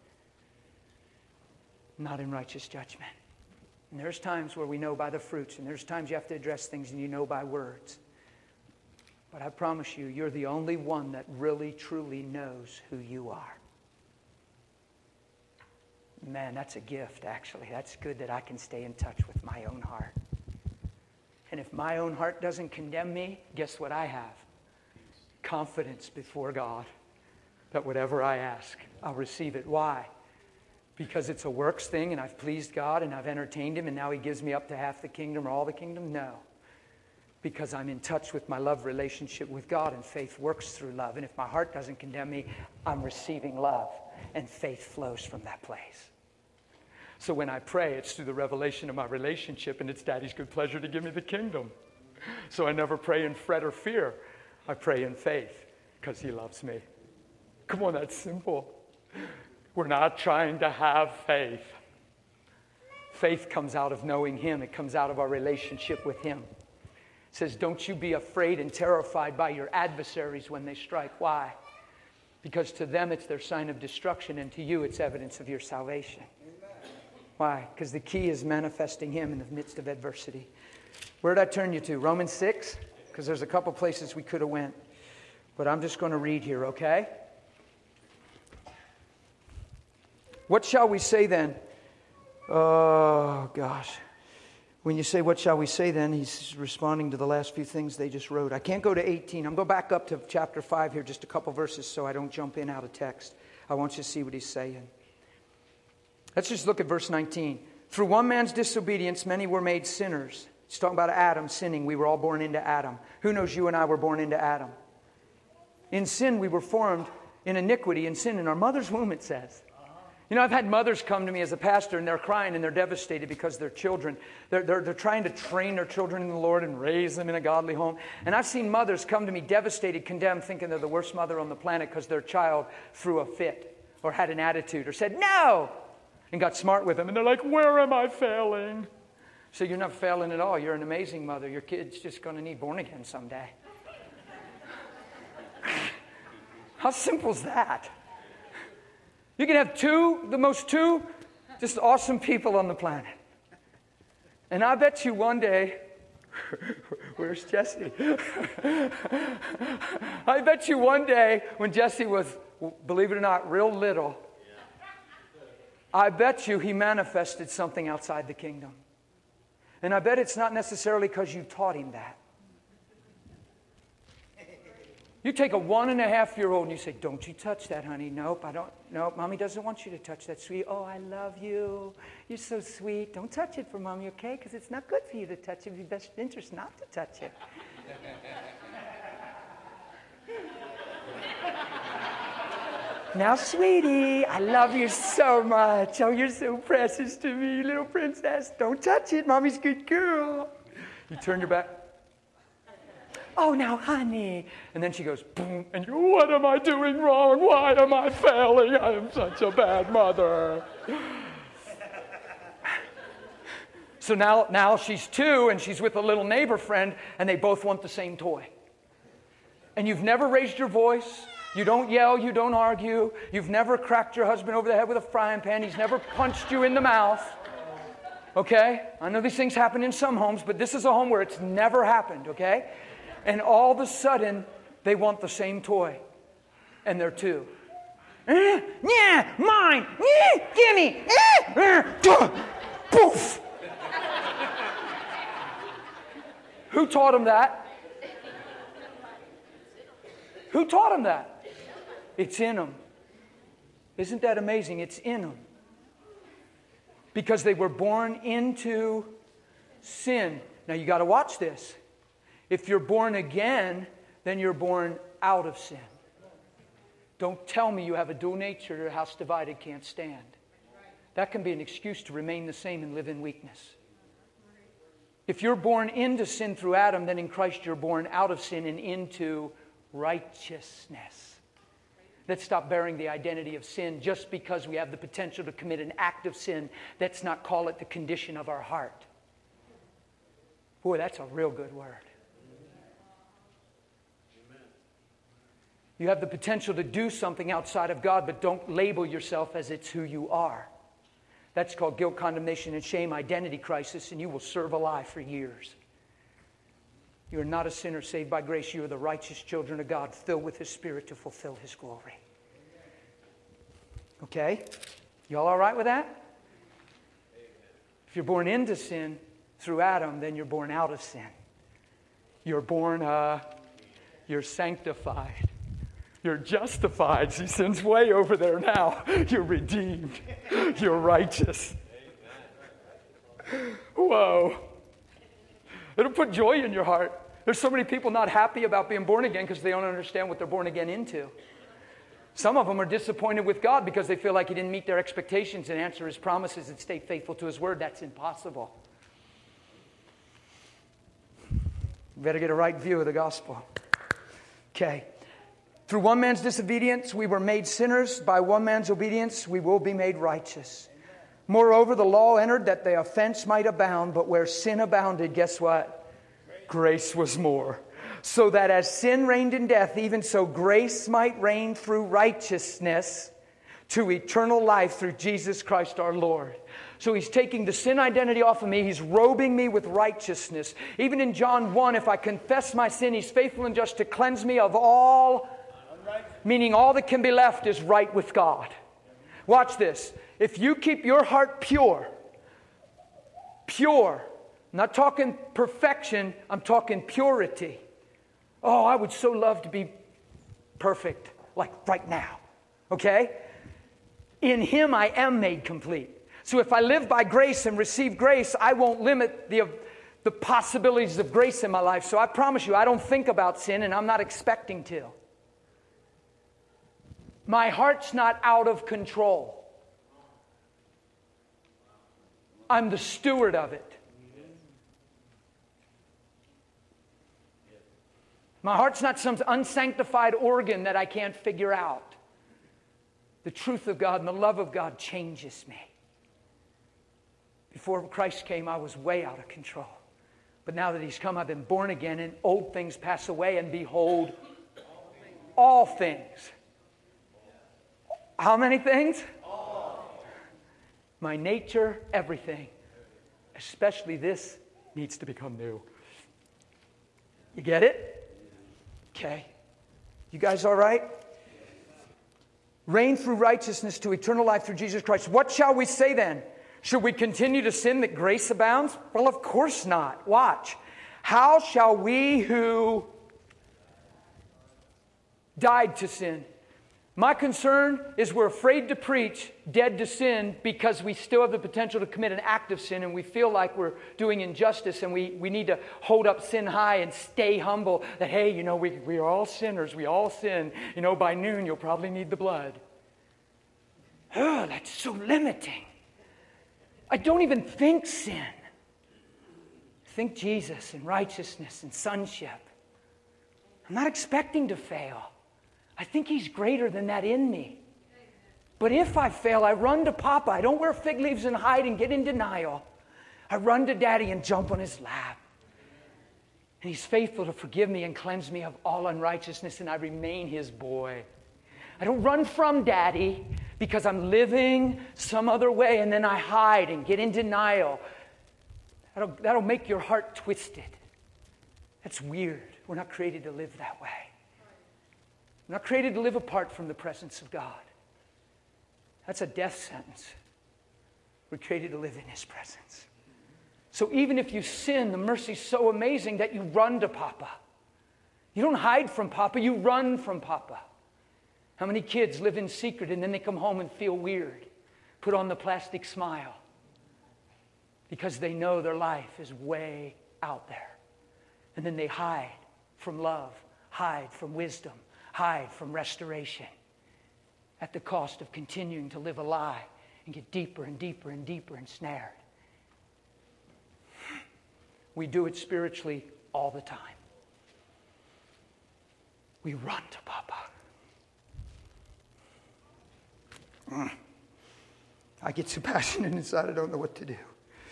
Not in righteous judgment. And there's times where we know by the fruits. And there's times you have to address things and you know by words. But I promise you, you're the only one that really, truly knows who you are. Man, that's a gift, actually. That's good that I can stay in touch with my own heart. And if my own heart doesn't condemn me, guess what I have? Confidence before God that whatever I ask, I'll receive it. Why? Because it's a works thing and I've pleased God and I've entertained Him and now He gives me up to half the kingdom or all the kingdom? No. Because I'm in touch with my love relationship with God and faith works through love. And if my heart doesn't condemn me, I'm receiving love and faith flows from that place. So when I pray, it's through the revelation of my relationship and it's Daddy's good pleasure to give me the kingdom. So I never pray in fret or fear. I pray in faith because He loves me. Come on, that's simple. We're not trying to have faith. Faith comes out of knowing Him. It comes out of our relationship with Him. It says, don't you be afraid and terrified by your adversaries when they strike. Why? Because to them it's their sign of destruction and to you it's evidence of your salvation. Why? Because the key is manifesting Him in the midst of adversity. Where did I turn you to? Romans six? Because there's a couple places we could have went. But I'm just going to read here, okay? What shall we say then? Oh, gosh. When you say, what shall we say then? He's responding to the last few things they just wrote. I can't go to eighteen. I'm going to back up to chapter five here, just a couple verses so I don't jump in out of text. I want you to see what he's saying. Let's just look at verse nineteen. Through one man's disobedience, many were made sinners. He's talking about Adam sinning. We were all born into Adam. Who knows you and I were born into Adam? In sin, we were formed in iniquity. In sin, in our mother's womb, it says. You know, I've had mothers come to me as a pastor, and they're crying, and they're devastated because their children, they're, they're, they're trying to train their children in the Lord and raise them in a godly home. And I've seen mothers come to me devastated, condemned, thinking they're the worst mother on the planet because their child threw a fit or had an attitude or said, no, and got smart with them. And they're like, where am I failing? So you're not failing at all. You're an amazing mother. Your kid's just going to need born again someday. How simple is that? You can have two, the most two, just awesome people on the planet. And I bet you one day, where's Jesse? I bet you one day when Jesse was, believe it or not, real little, I bet you he manifested something outside the kingdom. And I bet it's not necessarily because you taught him that. You take a one and a half year old and you say, don't you touch that, honey. Nope, I don't. Nope, Mommy doesn't want you to touch that, sweet. Oh, I love you. You're so sweet. Don't touch it for Mommy, okay? Because it's not good for you to touch it. It's your best interest not to touch it. Now, sweetie, I love you so much. Oh, you're so precious to me, little princess. Don't touch it. Mommy's a good girl. You turn your back. Oh, now, honey. And then she goes, boom. And you go, what am I doing wrong? Why am I failing? I am such a bad mother. So now, now she's two and she's with a little neighbor friend and they both want the same toy. And you've never raised your voice. You don't yell. You don't argue. You've never cracked your husband over the head with a frying pan. He's never punched you in the mouth. Okay? I know these things happen in some homes, but this is a home where it's never happened, okay? And all of a sudden, they want the same toy. And they're two. Eh, yeah, mine. Eh, gimme. Eh, eh, poof. Who taught them that? Who taught them that? It's in them. Isn't that amazing? It's in them. Because they were born into sin. Now you got to watch this. If you're born again, then you're born out of sin. Don't tell me you have a dual nature, your house divided can't stand. That can be an excuse to remain the same and live in weakness. If you're born into sin through Adam, then in Christ you're born out of sin and into righteousness. Let's stop bearing the identity of sin just because we have the potential to commit an act of sin. Let's not call it the condition of our heart. Boy, that's a real good word. You have the potential to do something outside of God, but don't label yourself as it's who you are. That's called guilt, condemnation, and shame, identity crisis, and you will serve a lie for years. You are not a sinner saved by grace. You are the righteous children of God, filled with His Spirit to fulfill His glory. Okay? Y'all all right with that? If you're born into sin through Adam, then you're born out of sin. You're born, uh, you're sanctified. You're justified. See, sin's way over there now. You're redeemed. You're righteous. Whoa. It'll put joy in your heart. There's so many people not happy about being born again because they don't understand what they're born again into. Some of them are disappointed with God because they feel like He didn't meet their expectations and answer His promises and stay faithful to His word. That's impossible. You better get a right view of the gospel. Okay. Through one man's disobedience, we were made sinners. By one man's obedience, we will be made righteous. Moreover, the law entered that the offense might abound, but where sin abounded, guess what? Grace was more. So that as sin reigned in death, even so grace might reign through righteousness to eternal life through Jesus Christ our Lord. So He's taking the sin identity off of me. He's robing me with righteousness. Even in John one, if I confess my sin, He's faithful and just to cleanse me of all, meaning all that can be left is right with God. Watch this. If you keep your heart pure, pure, I'm not talking perfection, I'm talking purity. Oh, I would so love to be perfect, like right now. Okay? In Him I am made complete. So if I live by grace and receive grace, I won't limit the, the possibilities of grace in my life. So I promise you, I don't think about sin, and I'm not expecting to. My heart's not out of control. I'm the steward of it. My heart's not some unsanctified organ that I can't figure out. The truth of God and the love of God changes me. Before Christ came, I was way out of control. But now that He's come, I've been born again, and old things pass away, and behold, all things. How many things? My nature, everything. Especially this needs to become new. You get it? Okay. You guys all right? Reign through righteousness to eternal life through Jesus Christ. What shall we say then? Should we continue to sin that grace abounds? Well, of course not. Watch. How shall we who died to sin? My concern is we're afraid to preach dead to sin because we still have the potential to commit an act of sin, and we feel like we're doing injustice, and we, we need to hold up sin high and stay humble that, hey, you know, we, we are all sinners. We all sin. You know, by noon you'll probably need the blood. Oh, that's so limiting. I don't even think sin. Think Jesus and righteousness and sonship. I'm not expecting to fail. I think He's greater than that in me. But if I fail, I run to Papa. I don't wear fig leaves and hide and get in denial. I run to Daddy and jump on His lap. And He's faithful to forgive me and cleanse me of all unrighteousness, and I remain His boy. I don't run from Daddy because I'm living some other way, and then I hide and get in denial. That'll, that'll make your heart twisted. That's weird. We're not created to live that way. We're not created to live apart from the presence of God. That's a death sentence. We're created to live in His presence. So even if you sin, the mercy's so amazing that you run to Papa. You don't hide from Papa, you run from Papa. How many kids live in secret and then they come home and feel weird? Put on the plastic smile. Because they know their life is way out there. And then they hide from love, hide from wisdom, hide from restoration at the cost of continuing to live a lie and get deeper and deeper and deeper ensnared. We do it spiritually all the time. We run to Papa. Mm. I get so passionate inside I don't know what to do.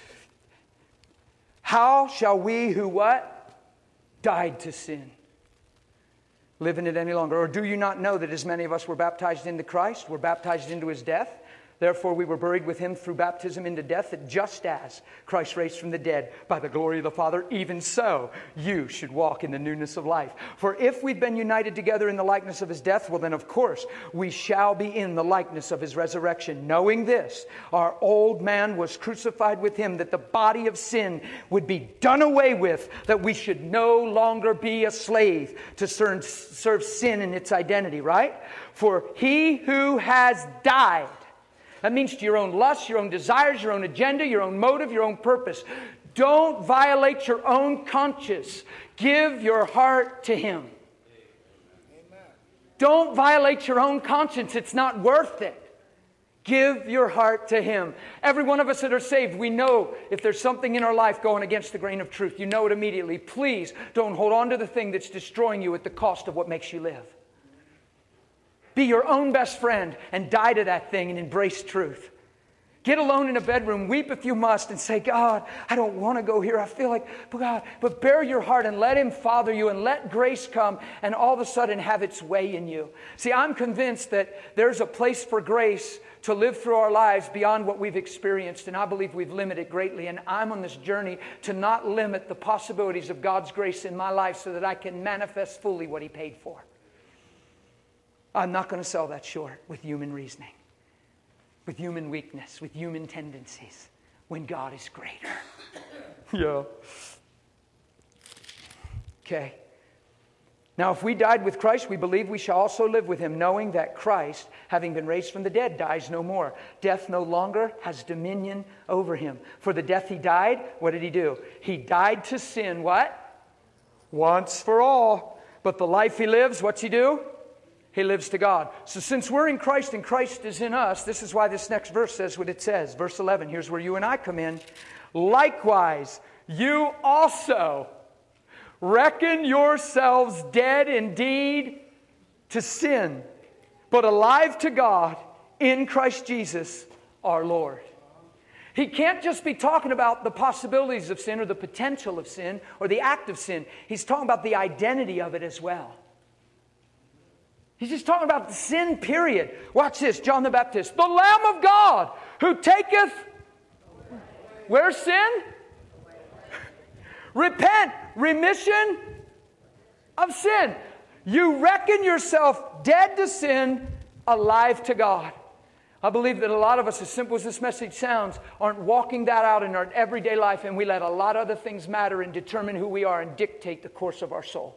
How shall we who what? Died to sin. Live in it any longer? Or do you not know that as many of us were baptized into Christ, were baptized into His death? Therefore, we were buried with him through baptism into death, that just as Christ raised from the dead by the glory of the Father, even so you should walk in the newness of life. For if we've been united together in the likeness of his death, well then, of course, we shall be in the likeness of his resurrection. Knowing this, our old man was crucified with him, that the body of sin would be done away with, that we should no longer be a slave to serve, serve sin in its identity, right? For he who has died, that means to your own lusts, your own desires, your own agenda, your own motive, your own purpose. Don't violate your own conscience. Give your heart to him. Amen. Don't violate your own conscience. It's not worth it. Give your heart to him. Every one of us that are saved, we know if there's something in our life going against the grain of truth. You know it immediately. Please don't hold on to the thing that's destroying you at the cost of what makes you live. Be your own best friend and die to that thing and embrace truth. Get alone in a bedroom, weep if you must, and say, God, I don't want to go here. I feel like, but God, but bare your heart and let him father you and let grace come and all of a sudden have its way in you. See, I'm convinced that there's a place for grace to live through our lives beyond what we've experienced, and I believe we've limited greatly. And I'm on this journey to not limit the possibilities of God's grace in my life so that I can manifest fully what he paid for. I'm not going to sell that short with human reasoning, with human weakness, with human tendencies, when God is greater. Yeah. Okay. Now, if we died with Christ, we believe we shall also live with him, knowing that Christ, having been raised from the dead, dies no more. Death no longer has dominion over him. For the death he died, what did he do? He died to sin, what? Once for all. But the life he lives, what's he do? He lives to God. So since we're in Christ and Christ is in us, this is why this next verse says what it says. Verse eleven, here's where you and I come in. Likewise, you also reckon yourselves dead indeed to sin, but alive to God in Christ Jesus our Lord. He can't just be talking about the possibilities of sin or the potential of sin or the act of sin. He's talking about the identity of it as well. He's just talking about the sin, period. Watch this, John the Baptist. The Lamb of God who taketh, where's sin? Repent, remission of sin. You reckon yourself dead to sin, alive to God. I believe that a lot of us, as simple as this message sounds, aren't walking that out in our everyday life, and we let a lot of other things matter and determine who we are and dictate the course of our soul.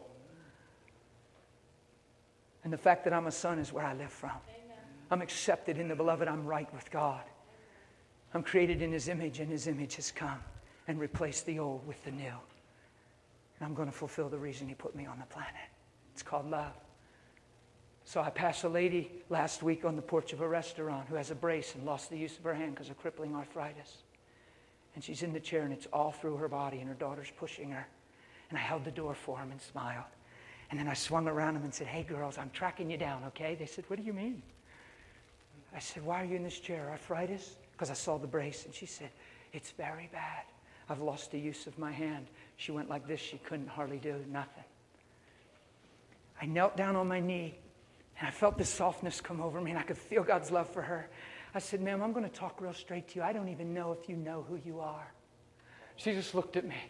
And the fact that I'm a son is where I live from. Amen. I'm accepted in the beloved. I'm right with God. I'm created in his image, and his image has come and replaced the old with the new. And I'm going to fulfill the reason he put me on the planet. It's called love. So I passed a lady last week on the porch of a restaurant who has a brace and lost the use of her hand because of crippling arthritis. And she's in the chair, and it's all through her body, and her daughter's pushing her. And I held the door for him and smiled. And then I swung around them and said, hey, girls, I'm tracking you down, okay? They said, what do you mean? I said, why are you in this chair? Arthritis? Because I saw the brace. And she said, it's very bad. I've lost the use of my hand. She went like this. She couldn't hardly do nothing. I knelt down on my knee, and I felt this softness come over me, and I could feel God's love for her. I said, ma'am, I'm going to talk real straight to you. I don't even know if you know who you are. She just looked at me.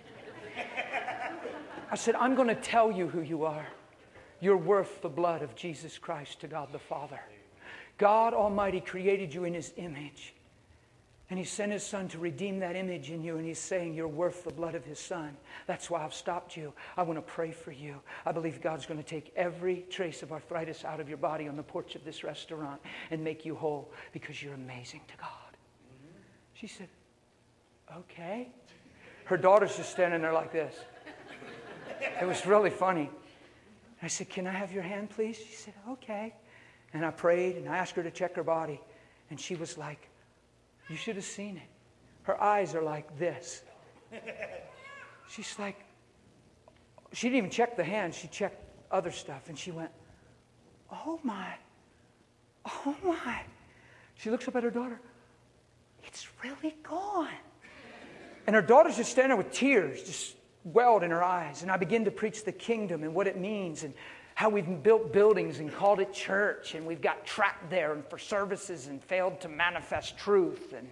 I said, I'm going to tell you who you are. You're worth the blood of Jesus Christ to God the Father. God Almighty created you in his image. And he sent his son to redeem that image in you. And he's saying you're worth the blood of his son. That's why I've stopped you. I want to pray for you. I believe God's going to take every trace of arthritis out of your body on the porch of this restaurant and make you whole because you're amazing to God. She said, okay. Her daughter's just standing there like this. It was really funny. I said, can I have your hand, please? She said, okay. And I prayed, and I asked her to check her body. And she was like, you should have seen it. Her eyes are like this. She's like, she didn't even check the hand. She checked other stuff. And she went, oh, my. Oh, my. She looks up at her daughter. It's really gone. And her daughter's just standing there with tears, just welled in her eyes. And I begin to preach the kingdom and what it means and how we've built buildings and called it church, and we've got trapped there and for services and failed to manifest truth. And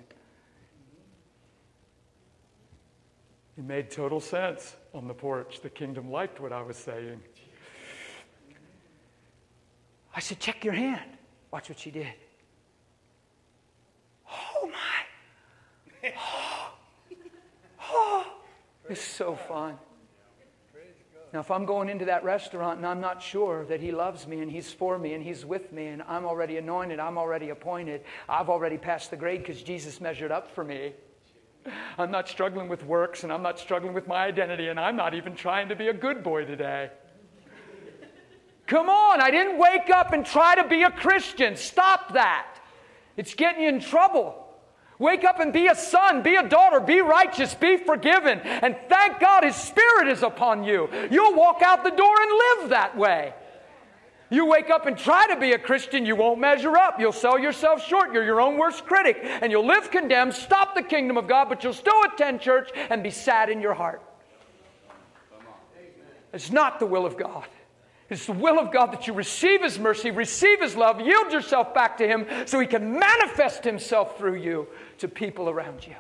it made total sense on the porch. The kingdom liked what I was saying. I said, check your hand. Watch what she did. Oh my. Oh. Oh. It's so fun. Now, if I'm going into that restaurant and I'm not sure that He loves me and He's for me and He's with me and I'm already anointed, I'm already appointed, I've already passed the grade because Jesus measured up for me. I'm not struggling with works and I'm not struggling with my identity and I'm not even trying to be a good boy today. Come on, I didn't wake up and try to be a Christian. Stop that. It's getting you in trouble. Wake up and be a son, be a daughter, be righteous, be forgiven. And thank God His Spirit is upon you. You'll walk out the door and live that way. You wake up and try to be a Christian, you won't measure up. You'll sell yourself short. You're your own worst critic. And you'll live condemned, stop the kingdom of God, but you'll still attend church and be sad in your heart. It's not the will of God. It's the will of God that you receive His mercy, receive His love, yield yourself back to Him so He can manifest Himself through you to people around you.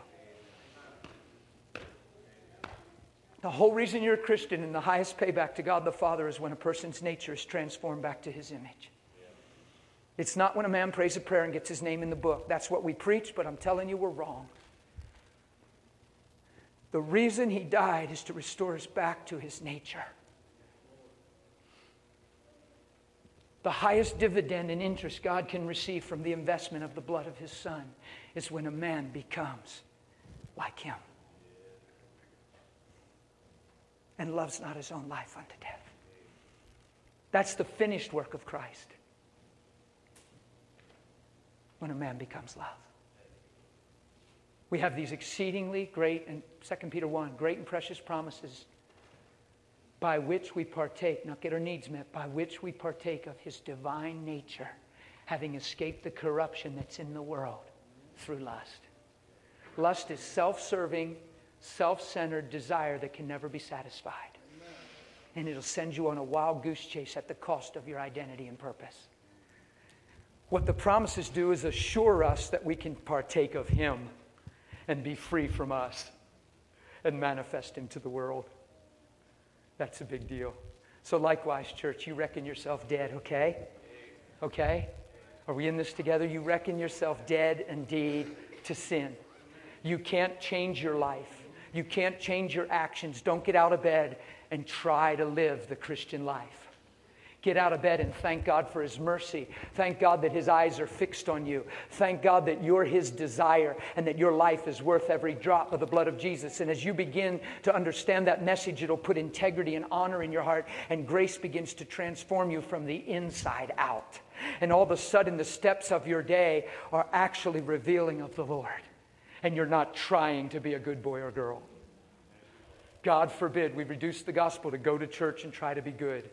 The whole reason you're a Christian and the highest payback to God the Father is when a person's nature is transformed back to His image. It's not when a man prays a prayer and gets his name in the book. That's what we preach, but I'm telling you we're wrong. The reason He died is to restore us back to His nature. The highest dividend and interest God can receive from the investment of the blood of His Son is when a man becomes like Him and loves not his own life unto death. That's the finished work of Christ. When a man becomes love. We have these exceedingly great, and Second Peter one, great and precious promises by which we partake, not get our needs met, by which we partake of His divine nature, having escaped the corruption that's in the world through lust. Lust is self-serving, self-centered desire that can never be satisfied. And it'll send you on a wild goose chase at the cost of your identity and purpose. What the promises do is assure us that we can partake of Him and be free from us and manifest Him to the world. That's a big deal. So likewise, church, you reckon yourself dead, okay? Okay? Are we in this together? You reckon yourself dead indeed to sin. You can't change your life. You can't change your actions. Don't get out of bed and try to live the Christian life. Get out of bed and thank God for His mercy. Thank God that His eyes are fixed on you. Thank God that you're His desire and that your life is worth every drop of the blood of Jesus. And as you begin to understand that message, it'll put integrity and honor in your heart, and grace begins to transform you from the inside out. And all of a sudden, the steps of your day are actually revealing of the Lord. And you're not trying to be a good boy or girl. God forbid we reduce the gospel to go to church and try to be good.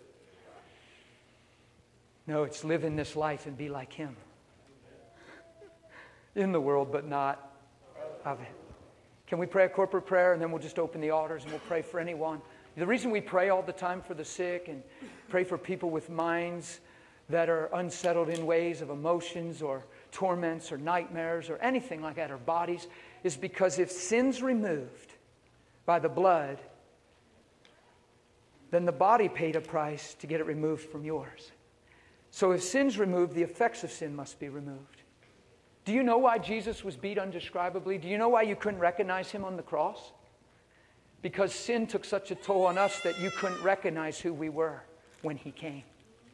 No, it's live in this life and be like Him. In the world, but not of it. Can we pray a corporate prayer and then we'll just open the altars and we'll pray for anyone? The reason we pray all the time for the sick and pray for people with minds that are unsettled in ways of emotions or torments or nightmares or anything like that, or bodies, is because if sin's removed by the blood, then the body paid a price to get it removed from yours. So if sin's removed, the effects of sin must be removed. Do you know why Jesus was beat undescribably? Do you know why you couldn't recognize Him on the cross? Because sin took such a toll on us that you couldn't recognize who we were when He came.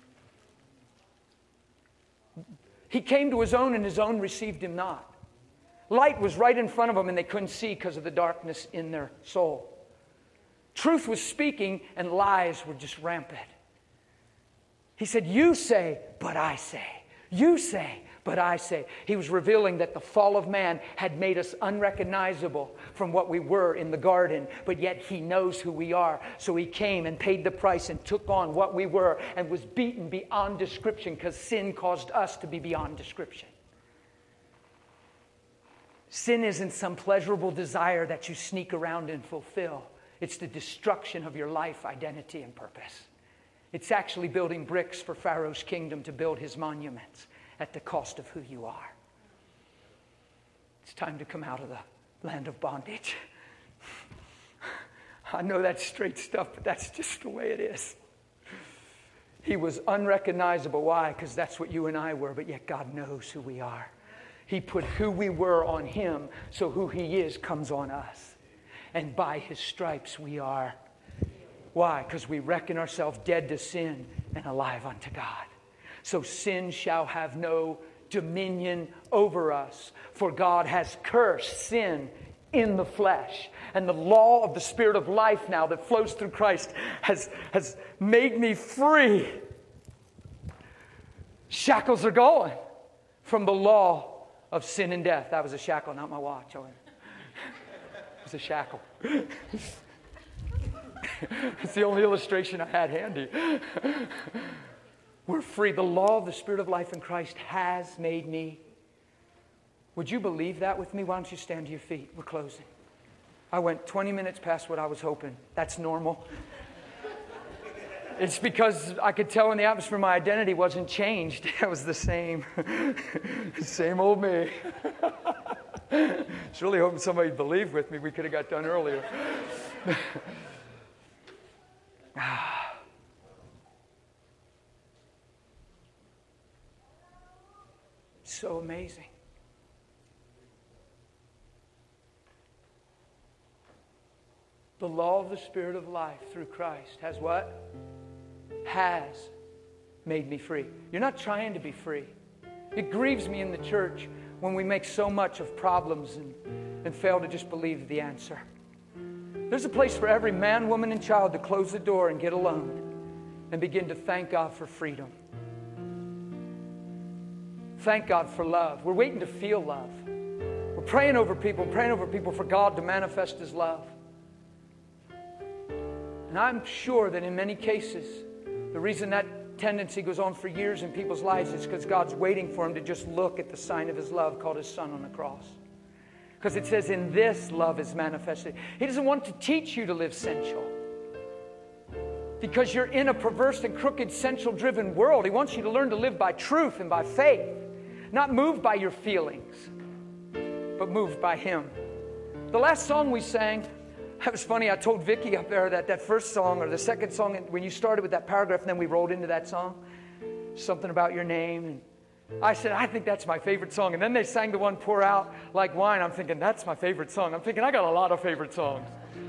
He came to His own and His own received Him not. Light was right in front of them and they couldn't see because of the darkness in their soul. Truth was speaking and lies were just rampant. He said, you say, but I say. You say, but I say. He was revealing that the fall of man had made us unrecognizable from what we were in the garden, but yet He knows who we are. So He came and paid the price and took on what we were and was beaten beyond description because sin caused us to be beyond description. Sin isn't some pleasurable desire that you sneak around and fulfill. It's the destruction of your life, identity, and purpose. It's actually building bricks for Pharaoh's kingdom to build his monuments at the cost of who you are. It's time to come out of the land of bondage. I know that's straight stuff, but that's just the way it is. He was unrecognizable. Why? Because that's what you and I were, but yet God knows who we are. He put who we were on him, so who he is comes on us. And by his stripes we are. Why? Because we reckon ourselves dead to sin and alive unto God. So sin shall have no dominion over us, for God has cursed sin in the flesh. And the law of the Spirit of life now that flows through Christ has, has made me free. Shackles are going from the law of sin and death. That was a shackle, not my watch. It was a shackle. It's the only illustration I had handy. We're free. The law of the Spirit of life in Christ has made me. Would you believe that with me? Why don't you stand to your feet? We're closing. I went twenty minutes past what I was hoping. That's normal. It's because I could tell in the atmosphere my identity wasn't changed. It was the same. Same old me. I was really hoping somebody believed with me. We could have got done earlier. So amazing. The law of the Spirit of life through Christ has what? Has made me free. You're not trying to be free. It grieves me in the church when we make so much of problems and, and fail to just believe the answer. There's a place for every man, woman, and child to close the door and get alone and begin to thank God for freedom. Thank God for love. We're waiting to feel love. We're praying over people, praying over people for God to manifest His love. And I'm sure that in many cases, the reason that tendency goes on for years in people's lives is because God's waiting for them to just look at the sign of His love called His Son on the cross. Because it says, in this love is manifested. He doesn't want to teach you to live sensual. Because you're in a perverse and crooked, sensual-driven world. He wants you to learn to live by truth and by faith. Not moved by your feelings, but moved by Him. The last song we sang, that was funny. I told Vicki up there that that first song, or the second song, when you started with that paragraph and then we rolled into that song, something about your name. And I said, I think that's my favorite song. And then they sang the one, Pour Out Like Wine. I'm thinking, that's my favorite song. I'm thinking, I got a lot of favorite songs.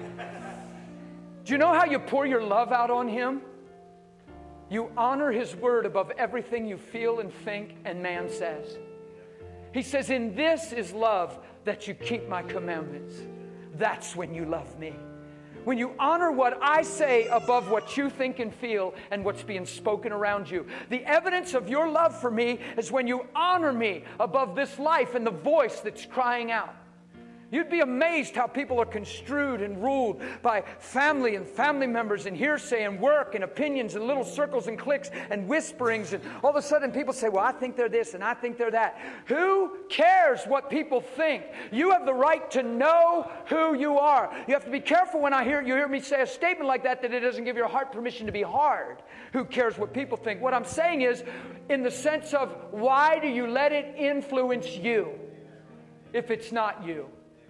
Do you know how you pour your love out on Him? You honor His word above everything you feel and think and man says. He says, in this is love, that you keep my commandments. That's when you love me. When you honor what I say above what you think and feel and what's being spoken around you. The evidence of your love for me is when you honor me above this life and the voice that's crying out. You'd be amazed how people are construed and ruled by family and family members and hearsay and work and opinions and little circles and cliques and whisperings. And all of a sudden people say, well, I think they're this and I think they're that. Who cares what people think? You have the right to know who you are. You have to be careful when I hear you hear me say a statement like that, that it doesn't give your heart permission to be hard. Who cares what people think? What I'm saying is, in the sense of, why do you let it influence you if it's not you?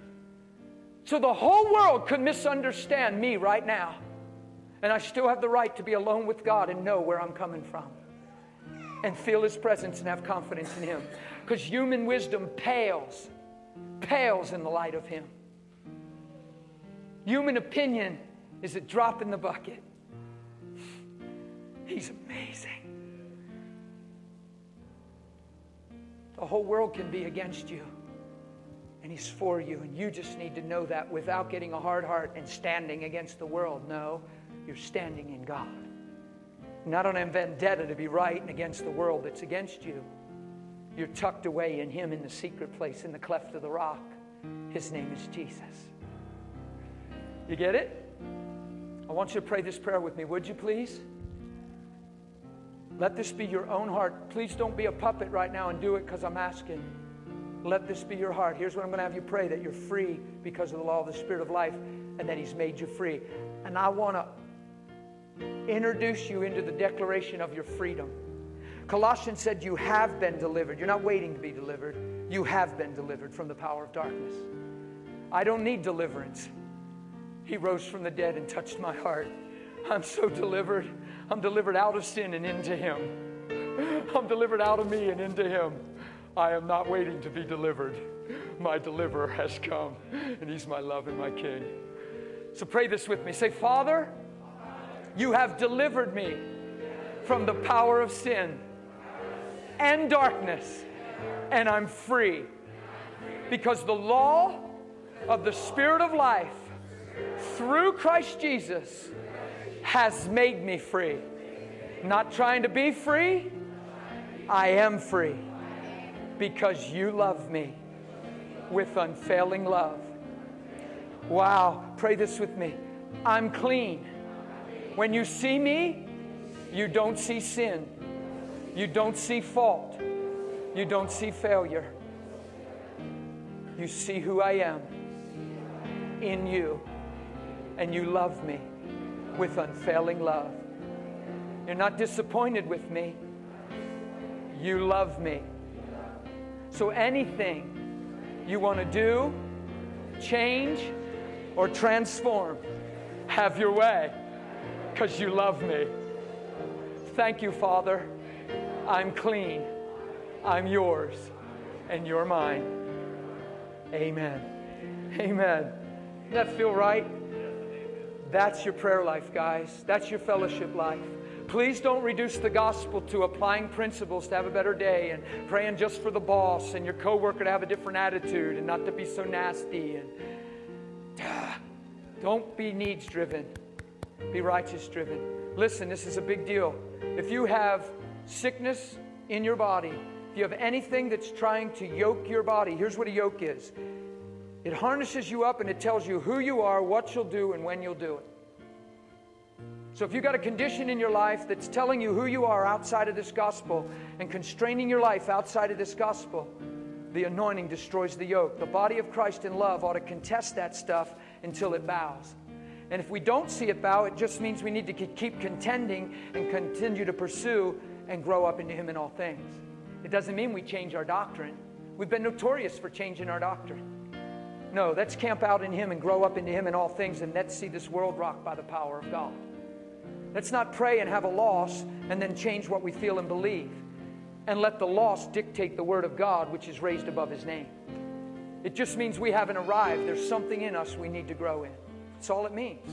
So the whole world could misunderstand me right now. And I still have the right to be alone with God and know where I'm coming from. And feel His presence and have confidence in Him. Because human wisdom pales, pales in the light of Him. Human opinion is a drop in the bucket. He's amazing. The whole world can be against you. And He's for you, and you just need to know that without getting a hard heart and standing against the world. No, you're standing in God. Not on a vendetta to be right and against the world that's against you. You're tucked away in Him in the secret place, in the cleft of the rock. His name is Jesus. You get it? I want you to pray this prayer with me, would you please? Let this be your own heart. Please don't be a puppet right now and do it because I'm asking. Let this be your heart. Here's what I'm going to have you pray, that you're free because of the law of the Spirit of life and that He's made you free. And I want to introduce you into the declaration of your freedom. Colossians said you have been delivered. You're not waiting to be delivered. You have been delivered from the power of darkness. I don't need deliverance. He rose from the dead and touched my heart. I'm so delivered. I'm delivered out of sin and into Him. I'm delivered out of me and into Him. I am not waiting to be delivered. My deliverer has come, and He's my love and my King. So pray this with me. Say, Father, you have delivered me from the power of sin and darkness, and I'm free. Because the law of the Spirit of life through Christ Jesus has made me free. Not trying to be free, I am free. Because you love me with unfailing love. Wow, pray this with me. I'm clean. When you see me, you don't see sin. You don't see fault. You don't see failure. You see who I am in you. And you love me with unfailing love. You're not disappointed with me. You love me. So anything you want to do, change, or transform, have your way, because you love me. Thank you, Father. I'm clean. I'm yours, and you're mine. Amen. Amen. Does that feel right? That's your prayer life, guys. That's your fellowship life. Please don't reduce the gospel to applying principles to have a better day and praying just for the boss and your coworker to have a different attitude and not to be so nasty. And uh, don't be needs driven. Be righteous driven. Listen, this is a big deal. If you have sickness in your body, if you have anything that's trying to yoke your body, here's what a yoke is. It harnesses you up and it tells you who you are, what you'll do, and when you'll do it. So if you've got a condition in your life that's telling you who you are outside of this gospel and constraining your life outside of this gospel, the anointing destroys the yoke. The body of Christ in love ought to contest that stuff until it bows. And if we don't see it bow, it just means we need to keep contending and continue to pursue and grow up into Him in all things. It doesn't mean we change our doctrine. We've been notorious for changing our doctrine. No, let's camp out in Him and grow up into Him in all things, and let's see this world rocked by the power of God. Let's not pray and have a loss and then change what we feel and believe and let the loss dictate the Word of God, which is raised above His name. It just means we haven't arrived. There's something in us we need to grow in. That's all it means.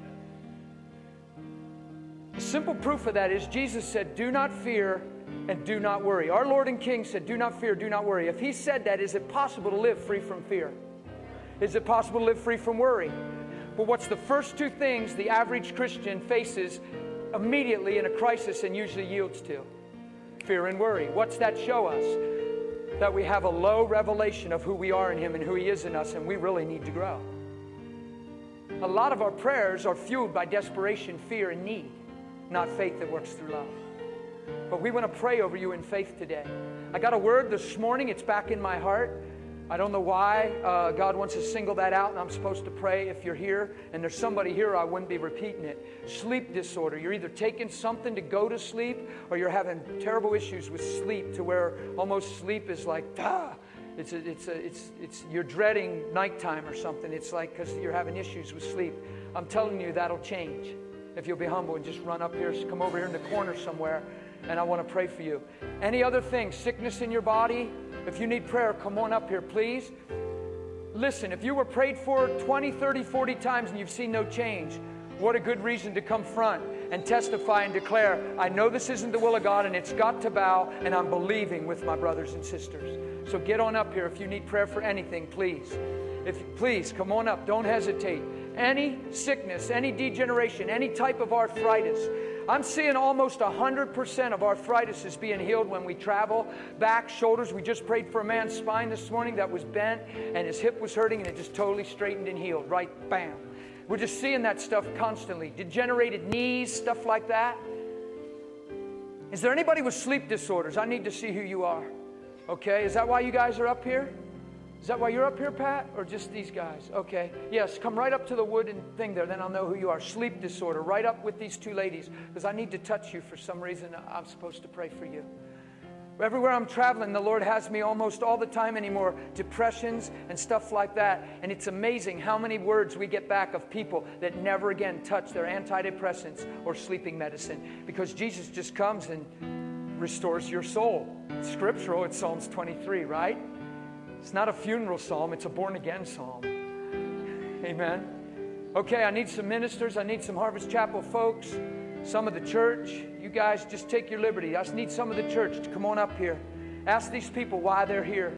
A simple proof of that is Jesus said, do not fear and do not worry. Our Lord and King said, do not fear, do not worry. If He said that, is it possible to live free from fear? Is it possible to live free from worry? But what's the first two things the average Christian faces immediately in a crisis and usually yields to? Fear and worry. What's that show us? That we have a low revelation of who we are in Him and who He is in us, and we really need to grow. A lot of our prayers are fueled by desperation, fear, and need, not faith that works through love. But we want to pray over you in faith today. I got a word this morning. It's back in my heart. I don't know why uh, God wants to single that out, and I'm supposed to pray if you're here, and there's somebody here, I wouldn't be repeating it. Sleep disorder. You're either taking something to go to sleep, or you're having terrible issues with sleep to where almost sleep is like, ah, it's a, it's a, it's it's you're dreading nighttime or something. It's like because you're having issues with sleep. I'm telling you that'll change if you'll be humble and just run up here, come over here in the corner somewhere, and I want to pray for you. Any other things, sickness in your body? If you need prayer, come on up here, please. Listen, if you were prayed for twenty, thirty, forty times and you've seen no change, what a good reason to come front and testify and declare, I know this isn't the will of God and it's got to bow, and I'm believing with my brothers and sisters. So get on up here if you need prayer for anything, please. If please, come on up. Don't hesitate. Any sickness, any degeneration, any type of arthritis. I'm seeing almost one hundred percent of arthritis is being healed when we travel. Back, shoulders. We just prayed for a man's spine this morning that was bent and his hip was hurting and it just totally straightened and healed. Right, bam. We're just seeing that stuff constantly. Degenerated knees, stuff like that. Is there anybody with sleep disorders? I need to see who you are. Okay, is that why you guys are up here? Is that why you're up here, Pat? Or just these guys? Okay. Yes, come right up to the wooden thing there. Then I'll know who you are. Sleep disorder. Right up with these two ladies. Because I need to touch you for some reason. I'm supposed to pray for you. Everywhere I'm traveling, the Lord has me almost all the time anymore. Depressions and stuff like that. And it's amazing how many words we get back of people that never again touch their antidepressants or sleeping medicine. Because Jesus just comes and restores your soul. It's scriptural. It's Psalms twenty-three, right? It's not a funeral psalm. It's a born-again psalm. Amen. Okay, I need some ministers. I need some Harvest Chapel folks. Some of the church. You guys just take your liberty. I just need some of the church to come on up here. Ask these people why they're here.